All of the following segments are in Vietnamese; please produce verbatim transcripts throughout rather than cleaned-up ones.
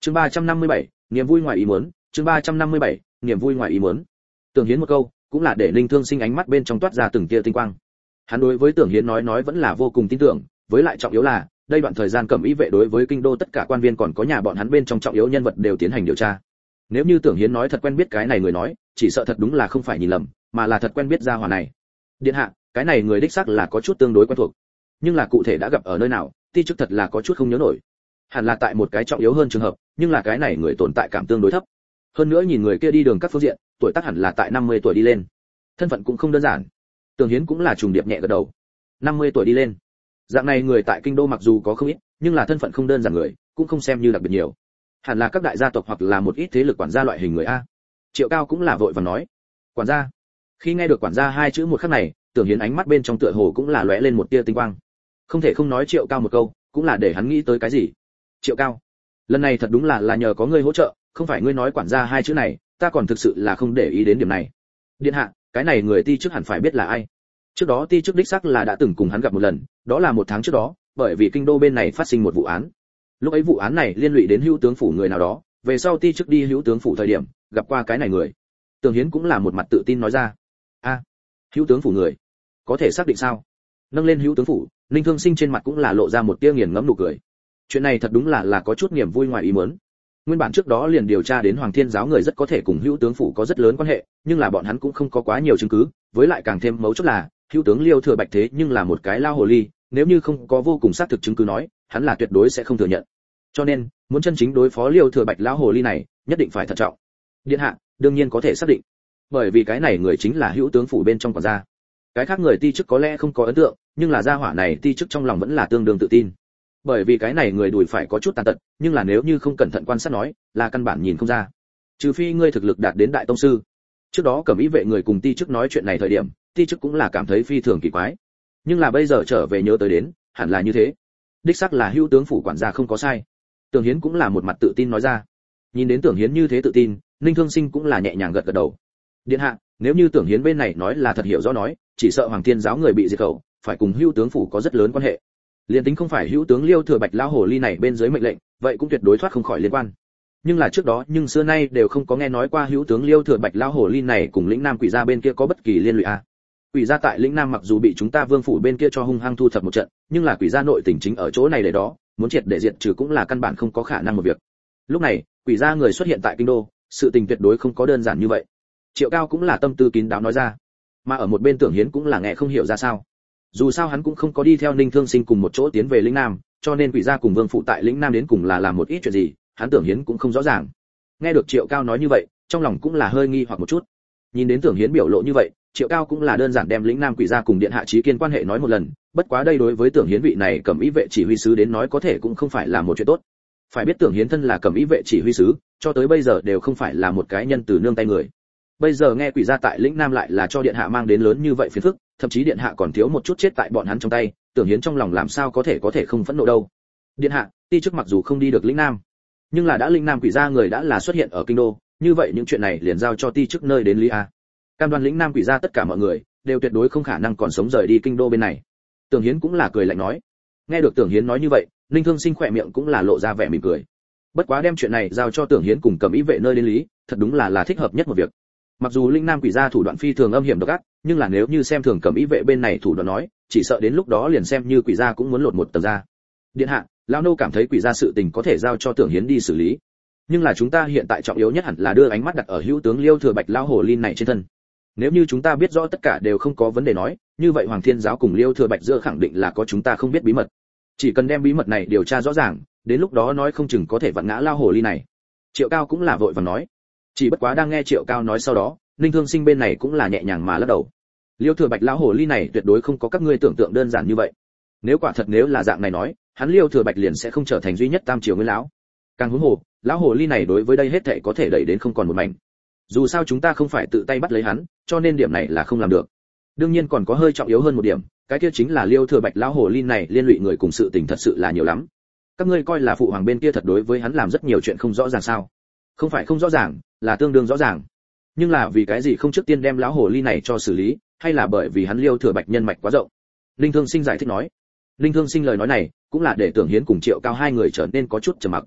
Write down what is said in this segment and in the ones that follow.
Chương ba trăm năm mươi bảy, niềm vui ngoài ý muốn, chương ba trăm năm mươi bảy, niềm vui ngoài ý muốn. Tưởng Hiến một câu, cũng là để Linh Thương Sinh ánh mắt bên trong toát ra từng tia tinh quang. Hắn đối với Tưởng Hiến nói nói vẫn là vô cùng tin tưởng, với lại trọng yếu là, đây đoạn thời gian Cẩm Ý vệ đối với kinh đô tất cả quan viên còn có nhà bọn hắn bên trong trọng yếu nhân vật đều tiến hành điều tra. Nếu như Tưởng Hiến nói thật quen biết cái này người nói, chỉ sợ thật đúng là không phải nhìn lầm, mà là thật quen biết gia hỏa này. Điện hạ, cái này người đích xác là có chút tương đối quen thuộc, nhưng là cụ thể đã gặp ở nơi nào, ti chức thật là có chút không nhớ nổi. Hẳn là tại một cái trọng yếu hơn trường hợp, nhưng là cái này người tồn tại cảm tương đối thấp. Hơn nữa nhìn người kia đi đường các phương diện, tuổi tác hẳn là tại năm mươi tuổi đi lên. Thân phận cũng không đơn giản. Tưởng Hiến cũng là trùng điệp nhẹ gật đầu. năm mươi tuổi đi lên. Dạng này người tại kinh đô mặc dù có không ít, nhưng là thân phận không đơn giản người, cũng không xem như đặc biệt nhiều. Hẳn là các đại gia tộc hoặc là một ít thế lực quản gia loại hình người a. Triệu Cao cũng là vội vàng nói. Quản gia. Khi nghe được quản gia hai chữ một khắc này, Tưởng Hiến ánh mắt bên trong tựa hồ cũng là lóe lên một tia tinh quang. Không thể không nói Triệu Cao một câu, cũng là để hắn nghĩ tới cái gì. Triệu Cao, lần này thật đúng là là nhờ có ngươi hỗ trợ, không phải ngươi nói quản gia hai chữ này, ta còn thực sự là không để ý đến điểm này. Điện hạ, cái này người ti chức hẳn phải biết là ai. Trước đó ti chức đích xác là đã từng cùng hắn gặp một lần, đó là một tháng trước đó, bởi vì kinh đô bên này phát sinh một vụ án. Lúc ấy vụ án này liên lụy đến hữu tướng phủ người nào đó, về sau ti chức đi hữu tướng phủ thời điểm, gặp qua cái này người. Tưởng Hiến cũng là một mặt tự tin nói ra. A, à, hữu tướng phủ người, có thể xác định sao? Nâng lên hữu tướng phủ, Linh Thương Sinh trên mặt cũng là lộ ra một tia nghiền ngẫm nụ cười. Chuyện này thật đúng là là có chút niềm vui ngoài ý muốn. Nguyên bản trước đó liền điều tra đến Hoàng Thiên giáo người rất có thể cùng hữu tướng phủ có rất lớn quan hệ, nhưng là bọn hắn cũng không có quá nhiều chứng cứ, với lại càng thêm mấu chốt là, hữu tướng Liêu Thừa Bạch thế nhưng là một cái lao hồ ly, nếu như không có vô cùng xác thực chứng cứ nói, hắn là tuyệt đối sẽ không thừa nhận. Cho nên, muốn chân chính đối phó Liêu Thừa Bạch lão hồ ly này, nhất định phải thận trọng. Điện hạ, đương nhiên có thể xác định, bởi vì cái này người chính là hữu tướng phủ bên trong quản gia. Cái khác người ti chức có lẽ không có ấn tượng, nhưng là gia hỏa này ti chức trong lòng vẫn là tương đương tự tin. Bởi vì cái này người đùi phải có chút tàn tật, nhưng là nếu như không cẩn thận quan sát nói, là căn bản nhìn không ra. Trừ phi ngươi thực lực đạt đến đại tông sư. Trước đó Cẩm Ý vệ người cùng ti chức nói chuyện này thời điểm, ti chức cũng là cảm thấy phi thường kỳ quái. Nhưng là bây giờ trở về nhớ tới đến, hẳn là như thế. Đích xác là hữu tướng phủ quản gia không có sai. Tưởng Hiến cũng là một mặt tự tin nói ra. Nhìn đến Tưởng Hiến như thế tự tin, Ninh Thương Sinh cũng là nhẹ nhàng gật gật đầu. Điện hạ, nếu như Tưởng Hiến bên này nói là thật hiểu rõ nói, chỉ sợ Hoàng Thiên giáo người bị diệt khẩu, phải cùng hữu tướng phủ có rất lớn quan hệ. Liên tính không phải hữu tướng Liêu Thừa Bạch lão hồ ly này bên dưới mệnh lệnh, vậy cũng tuyệt đối thoát không khỏi liên quan. Nhưng là trước đó, nhưng xưa nay đều không có nghe nói qua hữu tướng Liêu Thừa Bạch lão hồ ly này cùng lĩnh Nam quỷ gia bên kia có bất kỳ liên lụy a. À. Quỷ gia tại lĩnh Nam mặc dù bị chúng ta Vương phủ bên kia cho hung hăng thu thập một trận, nhưng là quỷ gia nội tình chính ở chỗ này để đó, muốn triệt để diệt trừ cũng là căn bản không có khả năng một việc. Lúc này, quỷ gia người xuất hiện tại kinh đô, sự tình tuyệt đối không có đơn giản như vậy. Triệu Cao cũng là tâm tư kín đáo nói ra, mà ở một bên Tưởng Hiến cũng là nghe không hiểu ra sao. Dù sao hắn cũng không có đi theo Ninh Thương Sinh cùng một chỗ tiến về lĩnh Nam, cho nên quỷ gia cùng Vương phụ tại lĩnh Nam đến cùng là làm một ít chuyện gì, hắn Tưởng Hiến cũng không rõ ràng. Nghe được Triệu Cao nói như vậy, trong lòng cũng là hơi nghi hoặc một chút. Nhìn đến Tưởng Hiến biểu lộ như vậy, Triệu Cao cũng là đơn giản đem lĩnh Nam quỷ gia cùng điện hạ Chí Kiên quan hệ nói một lần, bất quá đây đối với Tưởng Hiến vị này Cẩm Ý vệ chỉ huy sứ đến nói có thể cũng không phải là một chuyện tốt. Phải biết Tưởng Hiến thân là Cẩm Ý vệ chỉ huy sứ, cho tới bây giờ đều không phải là một cái nhân từ nương tay người. Bây giờ nghe quỷ gia tại lĩnh Nam lại là cho điện hạ mang đến lớn như vậy phiền phức, thậm chí điện hạ còn thiếu một chút chết tại bọn hắn trong tay, Tưởng Hiến trong lòng làm sao có thể có thể không phẫn nộ đâu. Điện hạ, ti chức mặc dù không đi được lĩnh Nam, nhưng là đã lĩnh Nam quỷ gia người đã là xuất hiện ở kinh đô, như vậy những chuyện này liền giao cho ti chức nơi đến lý a. Cam đoan lĩnh Nam quỷ gia tất cả mọi người đều tuyệt đối không khả năng còn sống rời đi kinh đô bên này. Tưởng Hiến cũng là cười lạnh nói. Nghe được Tưởng Hiến nói như vậy, Ninh Thương Sinh khỏe miệng cũng là lộ ra vẻ mỉm cười. Bất quá đem chuyện này giao cho Tưởng Hiến cùng Cẩm Ý vệ nơi đến lý, thật đúng là là thích hợp nhất một việc. Mặc dù linh Nam quỷ gia thủ đoạn phi thường âm hiểm độc ác, nhưng là nếu như xem thường Cẩm Ý vệ bên này thủ đoạn nói, chỉ sợ đến lúc đó liền xem như quỷ gia cũng muốn lột một tầng ra. Điện hạ, lão nô cảm thấy quỷ gia sự tình có thể giao cho Tưởng Hiến đi xử lý, nhưng là chúng ta hiện tại trọng yếu nhất hẳn là đưa ánh mắt đặt ở hữu tướng Liêu Thừa Bạch lão hồ ly này trên thân. Nếu như chúng ta biết rõ tất cả đều không có vấn đề nói, như vậy Hoàng Thiên giáo cùng Liêu Thừa Bạch giữa khẳng định là có chúng ta không biết bí mật. Chỉ cần đem bí mật này điều tra rõ ràng, đến lúc đó nói không chừng có thể vặn ngã lão hồ ly này. Triệu Cao cũng là vội vàng nói. Chỉ bất quá đang nghe Triệu Cao nói sau đó, Ninh Thương Sinh bên này cũng là nhẹ nhàng mà lắc đầu. Liêu Thừa Bạch lão hồ ly này tuyệt đối không có các ngươi tưởng tượng đơn giản như vậy. Nếu quả thật nếu là dạng này nói, hắn Liêu Thừa Bạch liền sẽ không trở thành duy nhất tam triều nguyên lão. Càng huống hồ, lão hồ ly này đối với đây hết thảy có thể đẩy đến không còn một mảnh. Dù sao chúng ta không phải tự tay bắt lấy hắn, cho nên điểm này là không làm được. Đương nhiên còn có hơi trọng yếu hơn một điểm, cái kia chính là Liêu Thừa Bạch lão hồ ly này liên lụy người cùng sự tình thật sự là nhiều lắm. Các ngươi coi là phụ hoàng bên kia thật đối với hắn làm rất nhiều chuyện không rõ ràng sao? Không phải không rõ ràng, là tương đương rõ ràng. Nhưng là vì cái gì không trước tiên đem lão hồ ly này cho xử lý, hay là bởi vì hắn Liêu Thừa Bạch nhân mạch quá rộng? Linh Thương Sinh giải thích nói. Linh Thương Sinh lời nói này cũng là để Tưởng Hiến cùng Triệu Cao hai người trở nên có chút trầm mặc.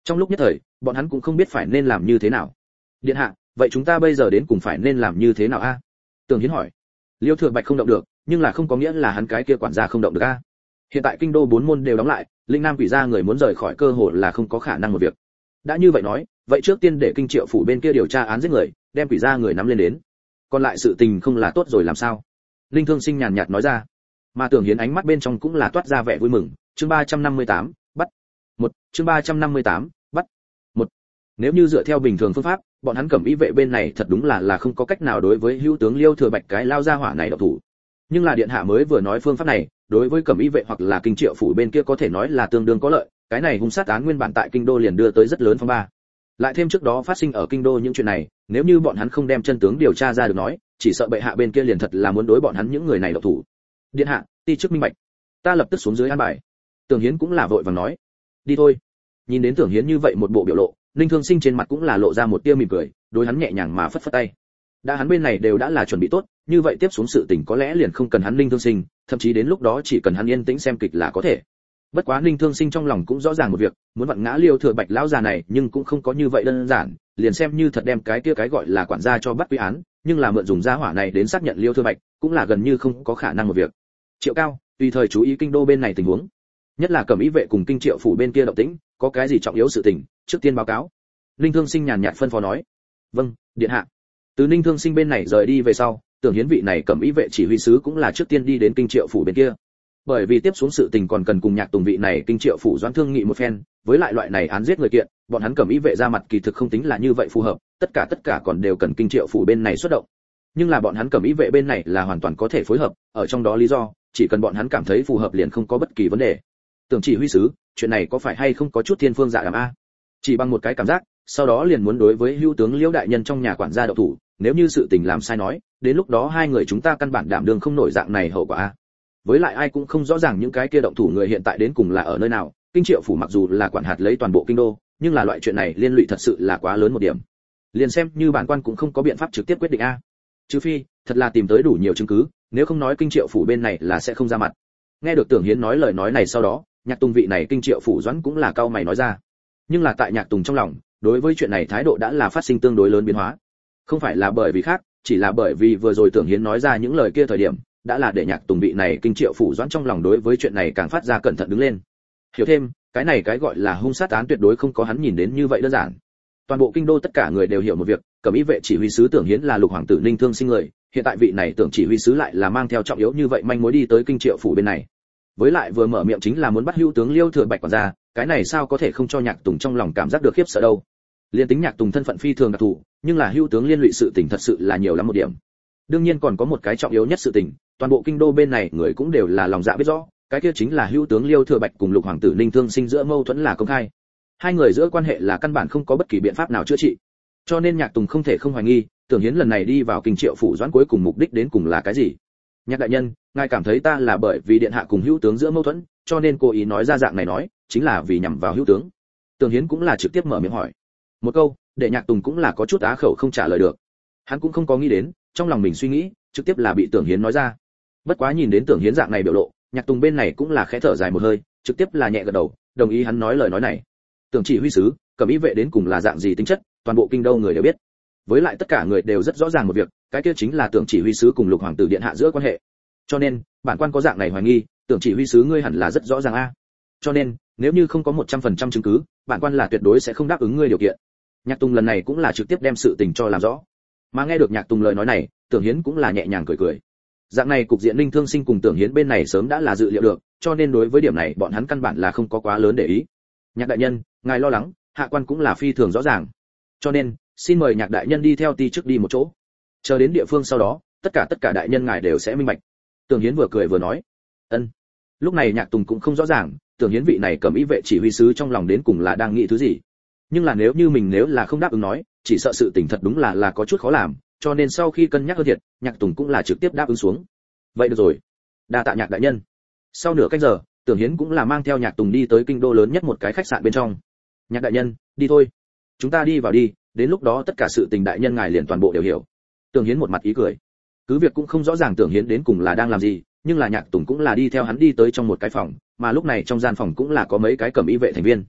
Trong lúc nhất thời bọn hắn cũng không biết phải nên làm như thế nào. Điện hạ, vậy chúng ta bây giờ đến cùng phải nên làm như thế nào a? Tưởng Hiến hỏi. Liêu Thừa Bạch không động được, nhưng là không có nghĩa là hắn cái kia quản gia không động được a. Hiện tại kinh đô bốn môn đều đóng lại, linh nam quỷ gia người muốn rời khỏi cơ hội là không có khả năng một việc. Đã như vậy nói, vậy trước tiên để kinh triệu phủ bên kia điều tra án giết người, đem quỷ gia người nắm lên đến. Còn lại sự tình không là tốt rồi làm sao? Linh Thương Sinh nhàn nhạt nói ra. Mà Tưởng Hiến ánh mắt bên trong cũng là toát ra vẻ vui mừng. Chương ba trăm năm mươi tám, bắt. Một, chương ba trăm năm mươi tám, bắt. Một. Nếu như dựa theo bình thường phương pháp, bọn hắn Cẩm Y vệ bên này thật đúng là là không có cách nào đối với hữu tướng Liêu Thừa Bạch cái lao ra hỏa này động thủ. Nhưng là điện hạ mới vừa nói phương pháp này, đối với Cẩm Y vệ hoặc là kinh triệu phủ bên kia có thể nói là tương đương có lợi, cái này hung sát án nguyên bản tại kinh đô liền đưa tới rất lớn phong ba. Lại thêm trước đó phát sinh ở kinh đô những chuyện này, nếu như bọn hắn không đem chân tướng điều tra ra được nói, chỉ sợ bệ hạ bên kia liền thật là muốn đối bọn hắn những người này động thủ. Điện hạ, ti chức minh bạch, ta lập tức xuống dưới an bài. Tưởng Hiến cũng là vội vàng nói, đi thôi. Nhìn đến Tưởng Hiến như vậy một bộ biểu lộ, Ninh Thương Sinh trên mặt cũng là lộ ra một tia mỉm cười, đối hắn nhẹ nhàng mà phất phất tay. Đã hắn bên này đều đã là chuẩn bị tốt, như vậy tiếp xuống sự tình có lẽ liền không cần hắn Ninh Thương Sinh, thậm chí đến lúc đó chỉ cần hắn yên tĩnh xem kịch là có thể. Bất quá Ninh Thương Sinh trong lòng cũng rõ ràng một việc, muốn vặn ngã Liêu Thừa Bạch lão già này, nhưng cũng không có như vậy đơn giản, liền xem như thật đem cái kia cái gọi là quản gia cho bắt quy án, nhưng là mượn dùng gia hỏa này đến xác nhận Liêu Thừa Bạch, cũng là gần như không có khả năng một việc. Triệu Cao, tùy thời chú ý kinh đô bên này tình huống, nhất là Cẩm Y vệ cùng kinh triệu phủ bên kia động tĩnh, có cái gì trọng yếu sự tình, trước tiên báo cáo. Ninh Thương Sinh nhàn nhạt phân phó nói. Vâng, điện hạ. Từ Ninh Thương Sinh bên này rời đi về sau, Tưởng Hiến vị này Cẩm Y vệ chỉ huy sứ cũng là trước tiên đi đến kinh triệu phủ bên kia. Bởi vì tiếp xuống sự tình còn cần cùng Nhạc Tùng vị này kinh triệu phủ doãn thương nghị một phen, với lại loại này án giết người kiện, bọn hắn Cẩm Y vệ ra mặt kỳ thực không tính là như vậy phù hợp, tất cả tất cả còn đều cần kinh triệu phủ bên này xuất động. Nhưng là bọn hắn Cẩm Y vệ bên này là hoàn toàn có thể phối hợp, ở trong đó lý do, chỉ cần bọn hắn cảm thấy phù hợp liền không có bất kỳ vấn đề. Tưởng chỉ huy sứ, chuyện này có phải hay không có chút thiên phương dạ đàm a? Chỉ bằng một cái cảm giác, sau đó liền muốn đối với hữu tướng Liễu đại nhân trong nhà quản gia động thủ, nếu như sự tình làm sai nói, đến lúc đó hai người chúng ta căn bản đảm đương không nổi dạng này hậu quả a. Với lại ai cũng không rõ ràng những cái kia động thủ người hiện tại đến cùng là ở nơi nào, kinh triệu phủ mặc dù là quản hạt lấy toàn bộ kinh đô, nhưng là loại chuyện này liên lụy thật sự là quá lớn một điểm. Liền xem như bản quan cũng không có biện pháp trực tiếp quyết định a. Trừ phi, thật là tìm tới đủ nhiều chứng cứ, nếu không nói kinh triệu phủ bên này là sẽ không ra mặt. Nghe được Tưởng Hiến nói lời nói này sau đó, Nhạc Tùng vị này kinh triệu phủ doãn cũng là cau mày nói ra. Nhưng là tại Nhạc Tùng trong lòng, đối với chuyện này thái độ đã là phát sinh tương đối lớn biến hóa. Không phải là bởi vì khác, chỉ là bởi vì vừa rồi Tưởng Hiến nói ra những lời kia thời điểm, đã là để Nhạc Tùng vị này kinh triệu phủ doãn trong lòng đối với chuyện này càng phát ra cẩn thận đứng lên. Hiểu thêm, cái này cái gọi là hung sát án tuyệt đối không có hắn nhìn đến như vậy đơn giản. Toàn bộ kinh đô tất cả người đều hiểu một việc, Cẩm Y vệ chỉ huy sứ Tưởng Hiến là Lục hoàng tử Ninh Thương Sinh người, hiện tại vị này Tưởng chỉ huy sứ lại là mang theo trọng yếu như vậy manh mối đi tới kinh triệu phủ bên này. Với lại vừa mở miệng chính là muốn bắt hữu tướng Liêu Thừa Bạch quản gia, cái này sao có thể không cho Nhạc Tùng trong lòng cảm giác được khiếp sợ đâu. Liên tính Nhạc Tùng thân phận phi thường đặc thù, nhưng là hữu tướng liên lụy sự tình thật sự là nhiều lắm một điểm. Đương nhiên còn có một cái trọng yếu nhất sự tình, toàn bộ kinh đô bên này người cũng đều là lòng dạ biết rõ, cái kia chính là hữu tướng Liêu Thừa Bạch cùng Lục hoàng tử Ninh Thương Sinh giữa mâu thuẫn là công khai. Hai người giữa quan hệ là căn bản không có bất kỳ biện pháp nào chữa trị. Cho nên Nhạc Tùng không thể không hoài nghi, Tưởng Hiến lần này đi vào kinh triệu phủ doãn cuối cùng mục đích đến cùng là cái gì. Nhạc đại nhân, ngài cảm thấy ta là bởi vì điện hạ cùng hữu tướng giữa mâu thuẫn, cho nên cố ý nói ra dạng này nói, chính là vì nhằm vào hữu tướng. Tưởng Hiến cũng là trực tiếp mở miệng hỏi. Một câu, để Nhạc Tùng cũng là có chút á khẩu không trả lời được. Hắn cũng không có nghĩ đến, trong lòng mình suy nghĩ, trực tiếp là bị Tưởng Hiến nói ra. Bất quá nhìn đến Tưởng Hiến dạng này biểu lộ, Nhạc Tùng bên này cũng là khẽ thở dài một hơi, trực tiếp là nhẹ gật đầu, đồng ý hắn nói lời nói này. Tưởng chỉ huy sứ, Cẩm Y vệ đến cùng là dạng gì tính chất, toàn bộ kinh đô người đều biết. Với lại tất cả người đều rất rõ ràng một việc, cái kia chính là Tưởng chỉ huy sứ cùng Lục hoàng tử điện hạ giữa quan hệ. Cho nên, bản quan có dạng này hoài nghi, Tưởng chỉ huy sứ ngươi hẳn là rất rõ ràng a. Cho nên, nếu như không có một trăm phần trăm chứng cứ, bản quan là tuyệt đối sẽ không đáp ứng ngươi điều kiện. Nhạc Tùng lần này cũng là trực tiếp đem sự tình cho làm rõ. Mà nghe được Nhạc Tùng lời nói này, Tưởng Hiến cũng là nhẹ nhàng cười cười. Dạng này cục diện Ninh Thương Sinh cùng Tưởng Hiến bên này sớm đã là dự liệu được, cho nên đối với điểm này bọn hắn căn bản là không có quá lớn để ý. Nhạc đại nhân, ngài lo lắng, hạ quan cũng là phi thường rõ ràng. Cho nên, xin mời Nhạc đại nhân đi theo ti trước đi một chỗ. Chờ đến địa phương sau đó, tất cả tất cả đại nhân ngài đều sẽ minh bạch. Tưởng Hiến vừa cười vừa nói. Ân. Lúc này Nhạc Tùng cũng không rõ ràng, Tưởng Hiến vị này Cẩm Y vệ chỉ huy sứ trong lòng đến cùng là đang nghĩ thứ gì. Nhưng là nếu như mình nếu là không đáp ứng nói, chỉ sợ sự tình thật đúng là là có chút khó làm, cho nên sau khi cân nhắc hơn thiệt, Nhạc Tùng cũng là trực tiếp đáp ứng xuống. Vậy được rồi, đa tạ Nhạc đại nhân. Sau nửa canh giờ, Tưởng Hiến cũng là mang theo Nhạc Tùng đi tới kinh đô lớn nhất một cái khách sạn bên trong. Nhạc đại nhân, đi thôi, chúng ta đi vào đi, đến lúc đó tất cả sự tình đại nhân ngài liền toàn bộ đều hiểu. Tưởng Hiến một mặt ý cười. Cứ việc cũng không rõ ràng Tưởng Hiến đến cùng là đang làm gì, nhưng là Nhạc Tùng cũng là đi theo hắn đi tới trong một cái phòng, mà lúc này trong gian phòng cũng là có mấy cái Cẩm Y vệ thành viên.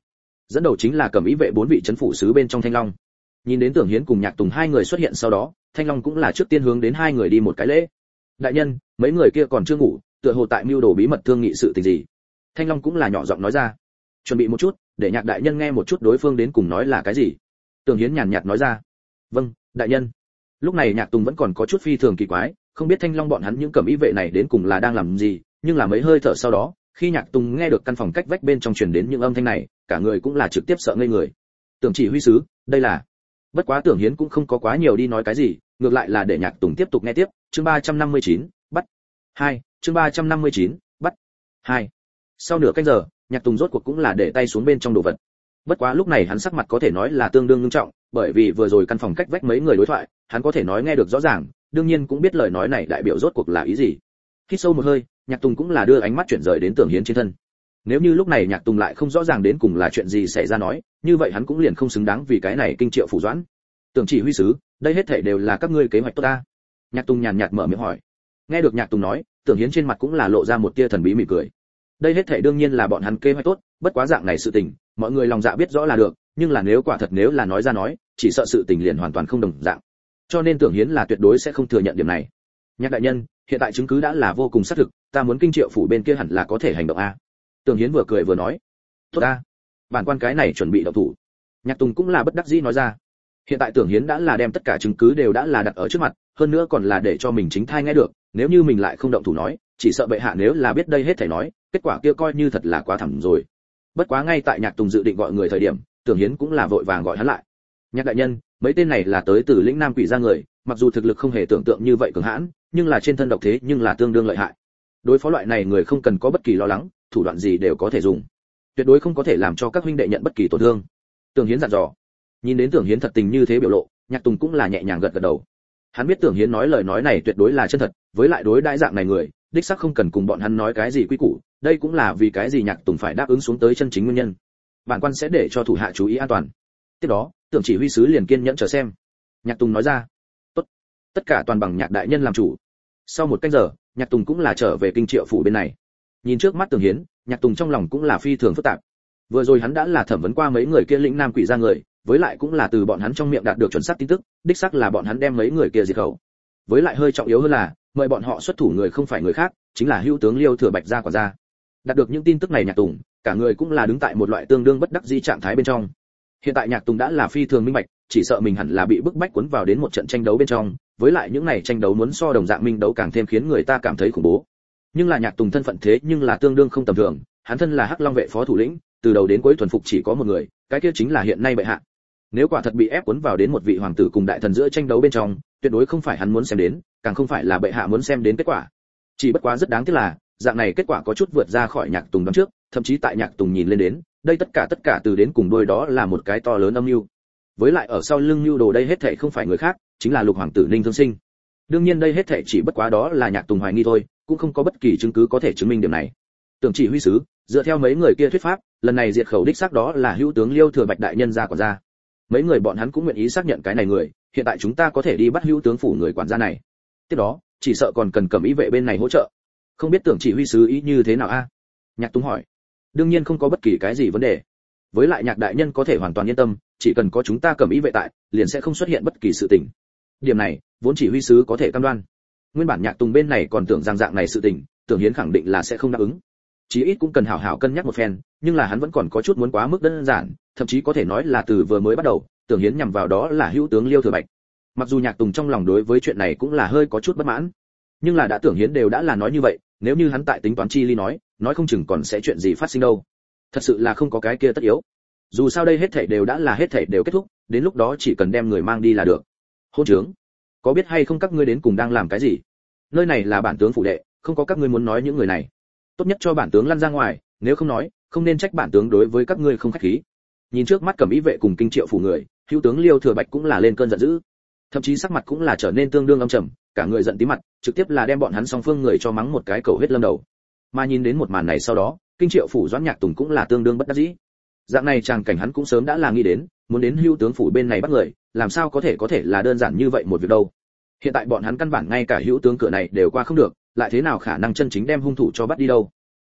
dẫn đầu chính là Cẩm Ý vệ bốn vị trấn phủ sứ bên trong Thanh Long. Nhìn đến Tưởng Hiến cùng Nhạc Tùng hai người xuất hiện sau đó, Thanh Long cũng là trước tiên hướng đến hai người đi một cái lễ. Đại nhân, mấy người kia còn chưa ngủ, tựa hồ tại mưu đồ bí mật thương nghị sự tình gì. Thanh Long cũng là nhỏ giọng nói ra. Chuẩn bị một chút, để Nhạc đại nhân nghe một chút đối phương đến cùng nói là cái gì. Tưởng Hiến nhàn nhạt nói ra. Vâng, đại nhân. Lúc này Nhạc Tùng vẫn còn có chút phi thường kỳ quái, không biết Thanh Long bọn hắn những Cẩm Ý vệ này đến cùng là đang làm gì, nhưng là mấy hơi thở sau đó, khi Nhạc Tùng nghe được căn phòng cách vách bên trong truyền đến những âm thanh này, cả người cũng là trực tiếp sợ ngây người. Tưởng chỉ huy sứ, đây là. Bất quá Tưởng Hiến cũng không có quá nhiều đi nói cái gì, ngược lại là để Nhạc Tùng tiếp tục nghe tiếp. Chương ba trăm năm mươi chín, bắt. hai, chương ba trăm năm mươi chín, bắt. hai. Sau nửa canh giờ, Nhạc Tùng rốt cuộc cũng là để tay xuống bên trong đồ vật. Bất quá lúc này hắn sắc mặt có thể nói là tương đương nghiêm trọng, bởi vì vừa rồi căn phòng cách vách mấy người đối thoại, hắn có thể nói nghe được rõ ràng, đương nhiên cũng biết lời nói này đại biểu rốt cuộc là ý gì. Hít sâu một hơi, Nhạc Tùng cũng là đưa ánh mắt chuyển rời đến Tưởng Hiến trên thân. Nếu như lúc này Nhạc Tùng lại không rõ ràng đến cùng là chuyện gì xảy ra nói, như vậy hắn cũng liền không xứng đáng vì cái này kinh triệu phủ doãn. Tưởng chỉ huy sứ, đây hết thảy đều là các ngươi kế hoạch tốt ta. Nhạc Tùng nhàn nhạt mở miệng hỏi. Nghe được Nhạc Tùng nói, Tưởng Hiến trên mặt cũng là lộ ra một tia thần bí mỉm cười. Đây hết thảy đương nhiên là bọn hắn kế hoạch tốt, bất quá dạng này sự tình, mọi người lòng dạ biết rõ là được, nhưng là nếu quả thật nếu là nói ra nói, chỉ sợ sự tình liền hoàn toàn không đồng dạng. Cho nên Tưởng Hiến là tuyệt đối sẽ không thừa nhận điểm này. Nhạc đại nhân, hiện tại chứng cứ đã là vô cùng xác thực, ta muốn kinh triệu phủ bên kia hẳn là có thể hành động a. Tưởng Hiến vừa cười vừa nói. Tốt a, bản quan cái này chuẩn bị động thủ. Nhạc Tùng cũng là bất đắc dĩ nói ra. Hiện tại Tưởng Hiến đã là đem tất cả chứng cứ đều đã là đặt ở trước mặt, hơn nữa còn là để cho mình chính thai nghe được, nếu như mình lại không động thủ nói, chỉ sợ bệ hạ nếu là biết đây hết thảy nói, kết quả kia coi như thật là quá thảm rồi. Bất quá ngay tại Nhạc Tùng dự định gọi người thời điểm, Tưởng Hiến cũng là vội vàng gọi hắn lại. Nhạc đại nhân, mấy tên này là tới từ lĩnh Nam Quỷ gia người, mặc dù thực lực không hề tưởng tượng như vậy cường hãn, nhưng là trên thân độc thế nhưng là tương đương lợi hại. Đối phó loại này người không cần có bất kỳ lo lắng, thủ đoạn gì đều có thể dùng. Tuyệt đối không có thể làm cho các huynh đệ nhận bất kỳ tổn thương. Tưởng Hiến dặn dò. Nhìn đến Tưởng Hiến thật tình như thế biểu lộ, Nhạc Tùng cũng là nhẹ nhàng gật gật đầu. Hắn biết Tưởng Hiến nói lời nói này tuyệt đối là chân thật, với lại đối đãi dạng này người, đích xác không cần cùng bọn hắn nói cái gì quy củ, đây cũng là vì cái gì Nhạc Tùng phải đáp ứng xuống tới chân chính nguyên nhân. Bản quan sẽ để cho thủ hạ chú ý an toàn. Tiếp đó, Tưởng chỉ huy sứ liền kiên nhẫn chờ xem. Nhạc Tùng nói ra. Tốt, tất cả toàn bằng Nhạc đại nhân làm chủ. Sau một canh giờ, Nhạc Tùng cũng là trở về kinh triệu phủ bên này. Nhìn trước mắt Tưởng Hiến, Nhạc Tùng trong lòng cũng là phi thường phức tạp. Vừa rồi hắn đã là thẩm vấn qua mấy người kia lĩnh Nam Quỷ gia người, với lại cũng là từ bọn hắn trong miệng đạt được chuẩn xác tin tức, đích xác là bọn hắn đem mấy người kia diệt khẩu. Với lại hơi trọng yếu hơn là, mời bọn họ xuất thủ người không phải người khác, chính là hữu tướng Liêu Thừa Bạch gia quả gia. Đạt được những tin tức này Nhạc Tùng, cả người cũng là đứng tại một loại tương đương bất đắc dĩ trạng thái bên trong. Hiện tại Nhạc Tùng đã là phi thường minh bạch, chỉ sợ mình hẳn là bị bức bách cuốn vào đến một trận tranh đấu bên trong, với lại những này tranh đấu muốn so đồng dạng minh đấu càng thêm khiến người ta cảm thấy khủng bố. Nhưng là Nhạc Tùng thân phận thế nhưng là tương đương không tầm thường, hắn thân là Hắc Long vệ phó thủ lĩnh, từ đầu đến cuối thuần phục chỉ có một người, cái kia chính là hiện nay bệ hạ. Nếu quả thật bị ép cuốn vào đến một vị hoàng tử cùng đại thần giữa tranh đấu bên trong, tuyệt đối không phải hắn muốn xem đến, càng không phải là bệ hạ muốn xem đến kết quả. Chỉ bất quá rất đáng tiếc là, dạng này kết quả có chút vượt ra khỏi Nhạc Tùng đoán trước, thậm chí tại Nhạc Tùng nhìn lên đến, đây tất cả tất cả từ đến cùng đôi đó là một cái to lớn âm mưu. Với lại ở sau lưng mưu đồ đây hết thảy không phải người khác, chính là Lục hoàng tử Ninh Thương Sinh. Đương nhiên đây hết thảy chỉ bất quá đó là Nhạc Tùng hoài nghi thôi, cũng không có bất kỳ chứng cứ có thể chứng minh điểm này. Tưởng chỉ huy sứ, dựa theo mấy người kia thuyết pháp, lần này diệt khẩu đích xác đó là hữu tướng Liêu Thừa Bạch đại nhân gia quản gia. Mấy người bọn hắn cũng nguyện ý xác nhận cái này người, hiện tại chúng ta có thể đi bắt hữu tướng phủ người quản gia này. Tiếp đó, chỉ sợ còn cần Cẩm Ý vệ bên này hỗ trợ. Không biết Tưởng chỉ huy sứ ý như thế nào a? Nhạc Tùng hỏi. Đương nhiên không có bất kỳ cái gì vấn đề. Với lại Nhạc đại nhân có thể hoàn toàn yên tâm, chỉ cần có chúng ta Cẩm Ý vệ tại, liền sẽ không xuất hiện bất kỳ sự tình. Điểm này, vốn chỉ huy sứ có thể cam đoan. Nguyên bản Nhạc Tùng bên này còn tưởng rằng dạng này sự tình, Tưởng Hiến khẳng định là sẽ không đáp ứng. Chí ít cũng cần hảo hảo cân nhắc một phen, nhưng là hắn vẫn còn có chút muốn quá mức đơn giản, thậm chí có thể nói là từ vừa mới bắt đầu, Tưởng Hiến nhằm vào đó là hữu tướng Liêu Thừa Bạch. Mặc dù Nhạc Tùng trong lòng đối với chuyện này cũng là hơi có chút bất mãn, nhưng là đã Tưởng Hiến đều đã là nói như vậy, nếu như hắn tại tính toán chi ly nói, nói không chừng còn sẽ chuyện gì phát sinh đâu. Thật sự là không có cái kia tất yếu. Dù sao đây hết thảy đều đã là hết thảy đều kết thúc, đến lúc đó chỉ cần đem người mang đi là được. Hôn trướng, có biết hay không các ngươi đến cùng đang làm cái gì? Nơi này là bản tướng phủ đệ, không có các ngươi muốn nói những người này. Tốt nhất cho bản tướng lăn ra ngoài, nếu không nói, không nên trách bản tướng đối với các ngươi không khách khí. Nhìn trước mắt Cẩm Ý vệ cùng kinh triệu phủ người, hữu tướng Liêu Thừa Bạch cũng là lên cơn giận dữ, thậm chí sắc mặt cũng là trở nên tương đương âm trầm, cả người giận tí mặt, trực tiếp là đem bọn hắn song phương người cho mắng một cái cầu huyết lâm đầu. Mà nhìn đến một màn này sau đó, kinh triệu phủ Doãn Nhạc Tùng cũng là tương đương bất đắc dĩ. Dạng này chàng cảnh hắn cũng sớm đã là nghĩ đến, muốn đến hữu tướng phủ bên này bắt người, làm sao có thể có thể là đơn giản như vậy một việc đâu. Hiện tại bọn hắn căn bản ngay cả hữu tướng cửa này đều qua không được, lại thế nào khả năng chân chính đem hung thủ cho bắt đi đâu.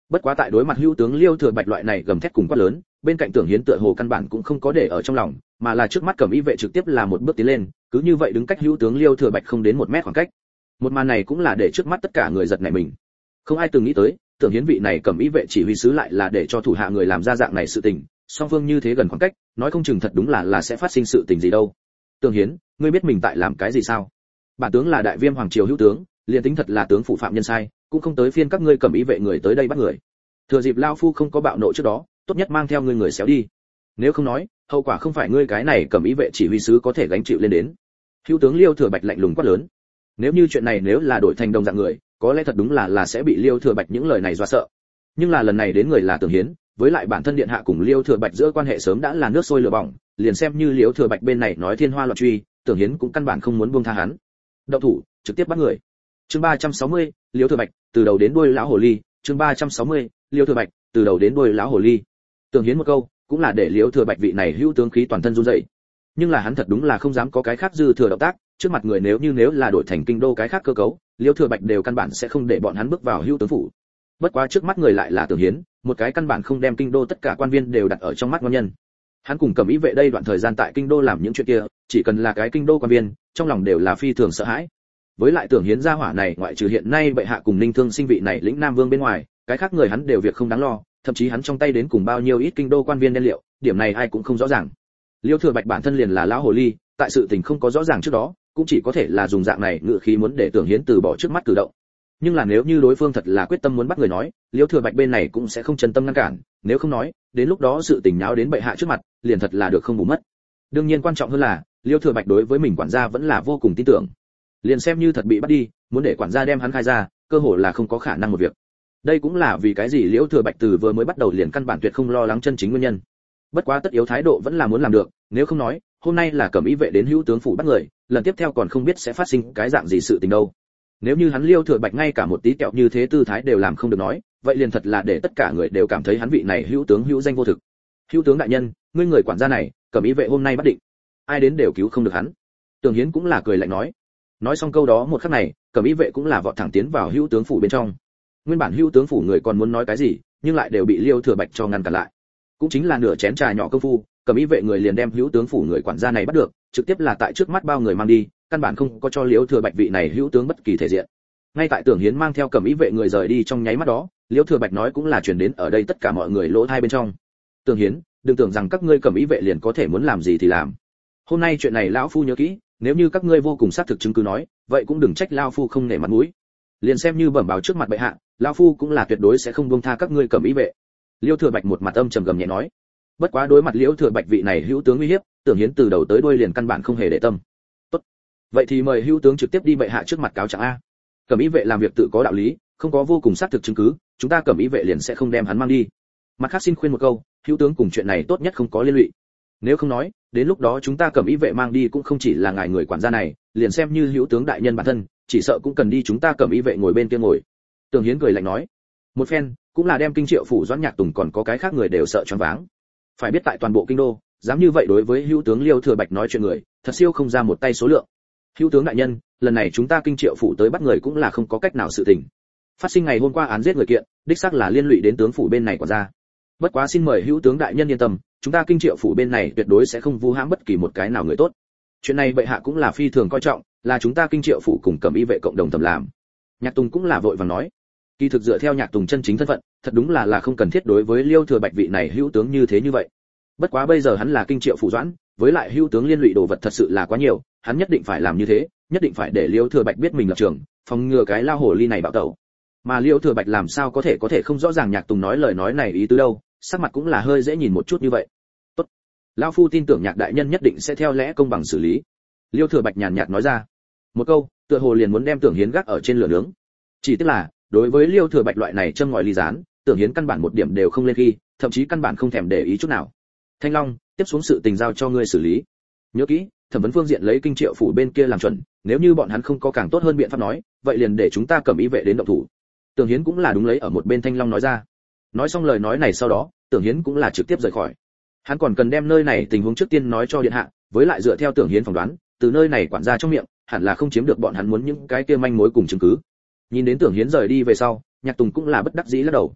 Bất quá tại đối mặt hữu tướng Liêu Thừa Bạch loại này gầm thét cùng quát lớn, bên cạnh Tưởng Hiến tựa hồ căn bản cũng không có để ở trong lòng, mà là trước mắt Cẩm Y vệ trực tiếp là một bước tiến lên, cứ như vậy đứng cách hữu tướng Liêu Thừa Bạch không đến một mét khoảng cách. Một màn này cũng là để trước mắt tất cả người giật nảy mình. Không ai từng nghĩ tới, Tưởng Hiến vị này Cẩm Y vệ chỉ huy sứ lại là để cho thủ hạ người làm ra dạng này sự tình, song phương như thế gần khoảng cách, nói không chừng thật đúng là là sẽ phát sinh sự tình gì đâu. Tưởng Hiến, ngươi biết mình tại làm cái gì sao? Bản tướng là đại viêm hoàng triều hữu tướng, liền tính thật là tướng phụ phạm nhân sai, cũng không tới phiên các ngươi Cẩm Y vệ người tới đây bắt người. Thừa dịp lao phu không có bạo nộ trước đó, tốt nhất mang theo ngươi người xéo đi. Nếu không nói, hậu quả không phải ngươi cái này Cẩm Y vệ chỉ huy sứ có thể gánh chịu lên đến. Hữu tướng Liêu Thừa Bạch lạnh lùng quát lớn. Nếu như chuyện này nếu là đổi thành đồng dạng người, có lẽ thật đúng là là sẽ bị Liêu Thừa Bạch những lời này dọa sợ. Nhưng là lần này đến người là Tưởng Hiến, với lại bản thân điện hạ cùng Liêu Thừa Bạch giữa quan hệ sớm đã là nước sôi lửa bỏng, liền xem như Liêu Thừa Bạch bên này nói thiên hoa loạn truy, Tưởng Hiến cũng căn bản không muốn buông tha hắn. Động thủ, trực tiếp bắt người. Chương ba trăm sáu mươi, Liêu Thừa Bạch, từ đầu đến đuôi lão hồ ly, chương ba trăm sáu mươi, Liêu Thừa Bạch, từ đầu đến đuôi lão hồ ly. Tưởng Hiến một câu, cũng là để Liêu Thừa Bạch vị này hữu tướng khí toàn thân run rẩy. Nhưng là hắn thật đúng là không dám có cái khác dư thừa động tác, trước mặt người nếu như nếu là đổi thành kinh đô cái khác cơ cấu, Liêu Thừa Bạch đều căn bản sẽ không để bọn hắn bước vào hữu tướng phủ. Bất quá trước mắt người lại là Tưởng Hiến, một cái căn bản không đem kinh đô tất cả quan viên đều đặt ở trong mắt ngon nhân. Hắn cùng Cẩm Y vệ đây đoạn thời gian tại kinh đô làm những chuyện kia, chỉ cần là cái kinh đô quan viên, trong lòng đều là phi thường sợ hãi. Với lại Tưởng Hiến gia hỏa này, ngoại trừ hiện nay bệ hạ cùng Ninh Thương sinh vị này lĩnh Nam Vương bên ngoài, cái khác người hắn đều việc không đáng lo, thậm chí hắn trong tay đến cùng bao nhiêu ít kinh đô quan viên đen liệu, điểm này ai cũng không rõ ràng. Liêu Thừa Bạch bản thân liền là lão hồ ly, tại sự tình không có rõ ràng trước đó, cũng chỉ có thể là dùng dạng này ngựa khí muốn để Tưởng Hiến từ bỏ trước mắt cử động. Nhưng là nếu như đối phương thật là quyết tâm muốn bắt người nói, Liêu Thừa Bạch bên này cũng sẽ không chân tâm ngăn cản, nếu không nói, đến lúc đó sự tình nháo đến bệ hạ trước mặt, liền thật là được không bù mất. Đương nhiên quan trọng hơn là, Liêu Thừa Bạch đối với mình quản gia vẫn là vô cùng tin tưởng. Liền xem như thật bị bắt đi, muốn để quản gia đem hắn khai ra, cơ hội là không có khả năng một việc. Đây cũng là vì cái gì Liêu Thừa Bạch từ vừa mới bắt đầu liền căn bản tuyệt không lo lắng chân chính nguyên nhân. Bất quá tất yếu thái độ vẫn là muốn làm được, nếu không nói, hôm nay là Cẩm Y vệ đến hữu tướng phủ bắt người, lần tiếp theo còn không biết sẽ phát sinh cái dạng gì sự tình đâu. Nếu như hắn Liêu Thừa Bạch ngay cả một tí kẹo như thế tư thái đều làm không được nói, vậy liền thật là để tất cả người đều cảm thấy hắn vị này hữu tướng hữu danh vô thực. Hữu tướng đại nhân, ngươi người quản gia này, Cẩm Y vệ hôm nay bắt định, ai đến đều cứu không được hắn. Tưởng Hiến cũng là cười lạnh nói. Nói xong câu đó một khắc này, Cẩm Y vệ cũng là vọt thẳng tiến vào hữu tướng phủ bên trong. Nguyên bản hữu tướng phủ người còn muốn nói cái gì, nhưng lại đều bị Liêu Thừa Bạch cho ngăn cản lại. Cũng chính là nửa chén trà nhỏ công phu, Cẩm Y vệ người liền đem hữu tướng phủ người quản gia này bắt được, trực tiếp là tại trước mắt bao người mang đi, căn bản không có cho Liêu Thừa Bạch vị này hữu tướng bất kỳ thể diện. Ngay tại Tưởng Hiến mang theo Cẩm Y vệ người rời đi trong nháy mắt đó, Liêu Thừa Bạch nói cũng là truyền đến ở đây tất cả mọi người lỗ tai bên trong. Tưởng Hiến, đừng tưởng rằng các ngươi Cẩm Y vệ liền có thể muốn làm gì thì làm. Hôm nay chuyện này lão phu nhớ kỹ, nếu như các ngươi vô cùng xác thực chứng cứ nói, vậy cũng đừng trách lão phu không nể mặt mũi. Liền xem như bẩm báo trước mặt bệ hạ, lão phu cũng là tuyệt đối sẽ không buông tha các ngươi Cẩm Y vệ. Liêu Thừa Bạch một mặt âm trầm gầm nhẹ nói. Bất quá đối mặt Liêu Thừa Bạch vị này hữu tướng uy hiếp, Tưởng Hiến từ đầu tới đuôi liền căn bản không hề để tâm. Tốt, vậy thì mời hữu tướng trực tiếp đi bệ hạ trước mặt cáo trạng a. Cẩm Y vệ làm việc tự có đạo lý, không có vô cùng xác thực chứng cứ, chúng ta Cẩm Y vệ liền sẽ không đem hắn mang đi. Mặt khác xin khuyên một câu, hữu tướng cùng chuyện này tốt nhất không có liên lụy. Nếu không nói, đến lúc đó chúng ta Cẩm Y vệ mang đi cũng không chỉ là ngài người quản gia này, liền xem như hữu tướng đại nhân bản thân, chỉ sợ cũng cần đi chúng ta Cẩm Y vệ ngồi bên kia ngồi. Tưởng Hiến cười lạnh nói. Một phen, cũng là đem kinh triệu phủ Doãn Nhạc Tùng còn có cái khác người đều sợ choáng váng. Phải biết tại toàn bộ kinh đô, dám như vậy đối với hữu tướng Liêu Thừa Bạch nói chuyện người, thật siêu không ra một tay số lượng. Hữu tướng đại nhân, lần này chúng ta kinh triệu phủ tới bắt người cũng là không có cách nào sự tình. Phát sinh ngày hôm qua án giết người kiện, đích xác là liên lụy đến tướng phủ bên này quản gia. Bất quá xin mời hữu tướng đại nhân yên tâm, chúng ta kinh triệu phủ bên này tuyệt đối sẽ không vu hãm bất kỳ một cái nào người tốt. Chuyện này bệ hạ cũng là phi thường coi trọng, là chúng ta kinh triệu phủ cùng Cẩm Y vệ cộng đồng tầm làm. Nhạc Tùng cũng là vội vàng nói. Kỳ thực dựa theo Nhạc Tùng chân chính thân phận, thật đúng là là không cần thiết đối với Liêu Thừa Bạch vị này hữu tướng như thế như vậy. Bất quá bây giờ hắn là kinh triệu phủ Doãn, với lại hữu tướng liên lụy đồ vật thật sự là quá nhiều, hắn nhất định phải làm như thế, nhất định phải để Liêu Thừa Bạch biết mình lập trường, phòng ngừa cái lao hồ ly này bạo tẩu. Mà Liêu Thừa Bạch làm sao có thể có thể không rõ ràng Nhạc Tùng nói lời nói này ý tứ đâu, sắc mặt cũng là hơi dễ nhìn một chút như vậy. Tốt, lão phu tin tưởng Nhạc đại nhân nhất định sẽ theo lẽ công bằng xử lý. Liêu Thừa Bạch nhàn nhạt nói ra. Một câu, tựa hồ liền muốn đem Tưởng Hiến gác ở trên lửa nướng. Chỉ tiếc là, đối với Liêu Thừa Bạch loại này châm ngòi ly gián, Tưởng Hiến căn bản một điểm đều không lên khi, thậm chí căn bản không thèm để ý chút nào. Thanh Long, tiếp xuống sự tình giao cho ngươi xử lý. Nhớ kỹ, thẩm vấn phương diện lấy kinh triệu phủ bên kia làm chuẩn, nếu như bọn hắn không có càng tốt hơn biện pháp nói, vậy liền để chúng ta Cẩm Y vệ đến động thủ. Tưởng Hiến cũng là đúng lấy ở một bên Thanh Long nói ra. Nói xong lời nói này sau đó, Tưởng Hiến cũng là trực tiếp rời khỏi. Hắn còn cần đem nơi này tình huống trước tiên nói cho điện hạ, với lại dựa theo Tưởng Hiến phỏng đoán, từ nơi này quản gia trong miệng, hẳn là không chiếm được bọn hắn muốn những cái kia manh mối cùng chứng cứ. Nhìn đến Tưởng Hiến rời đi về sau, Nhạc Tùng cũng là bất đắc dĩ lắc đầu.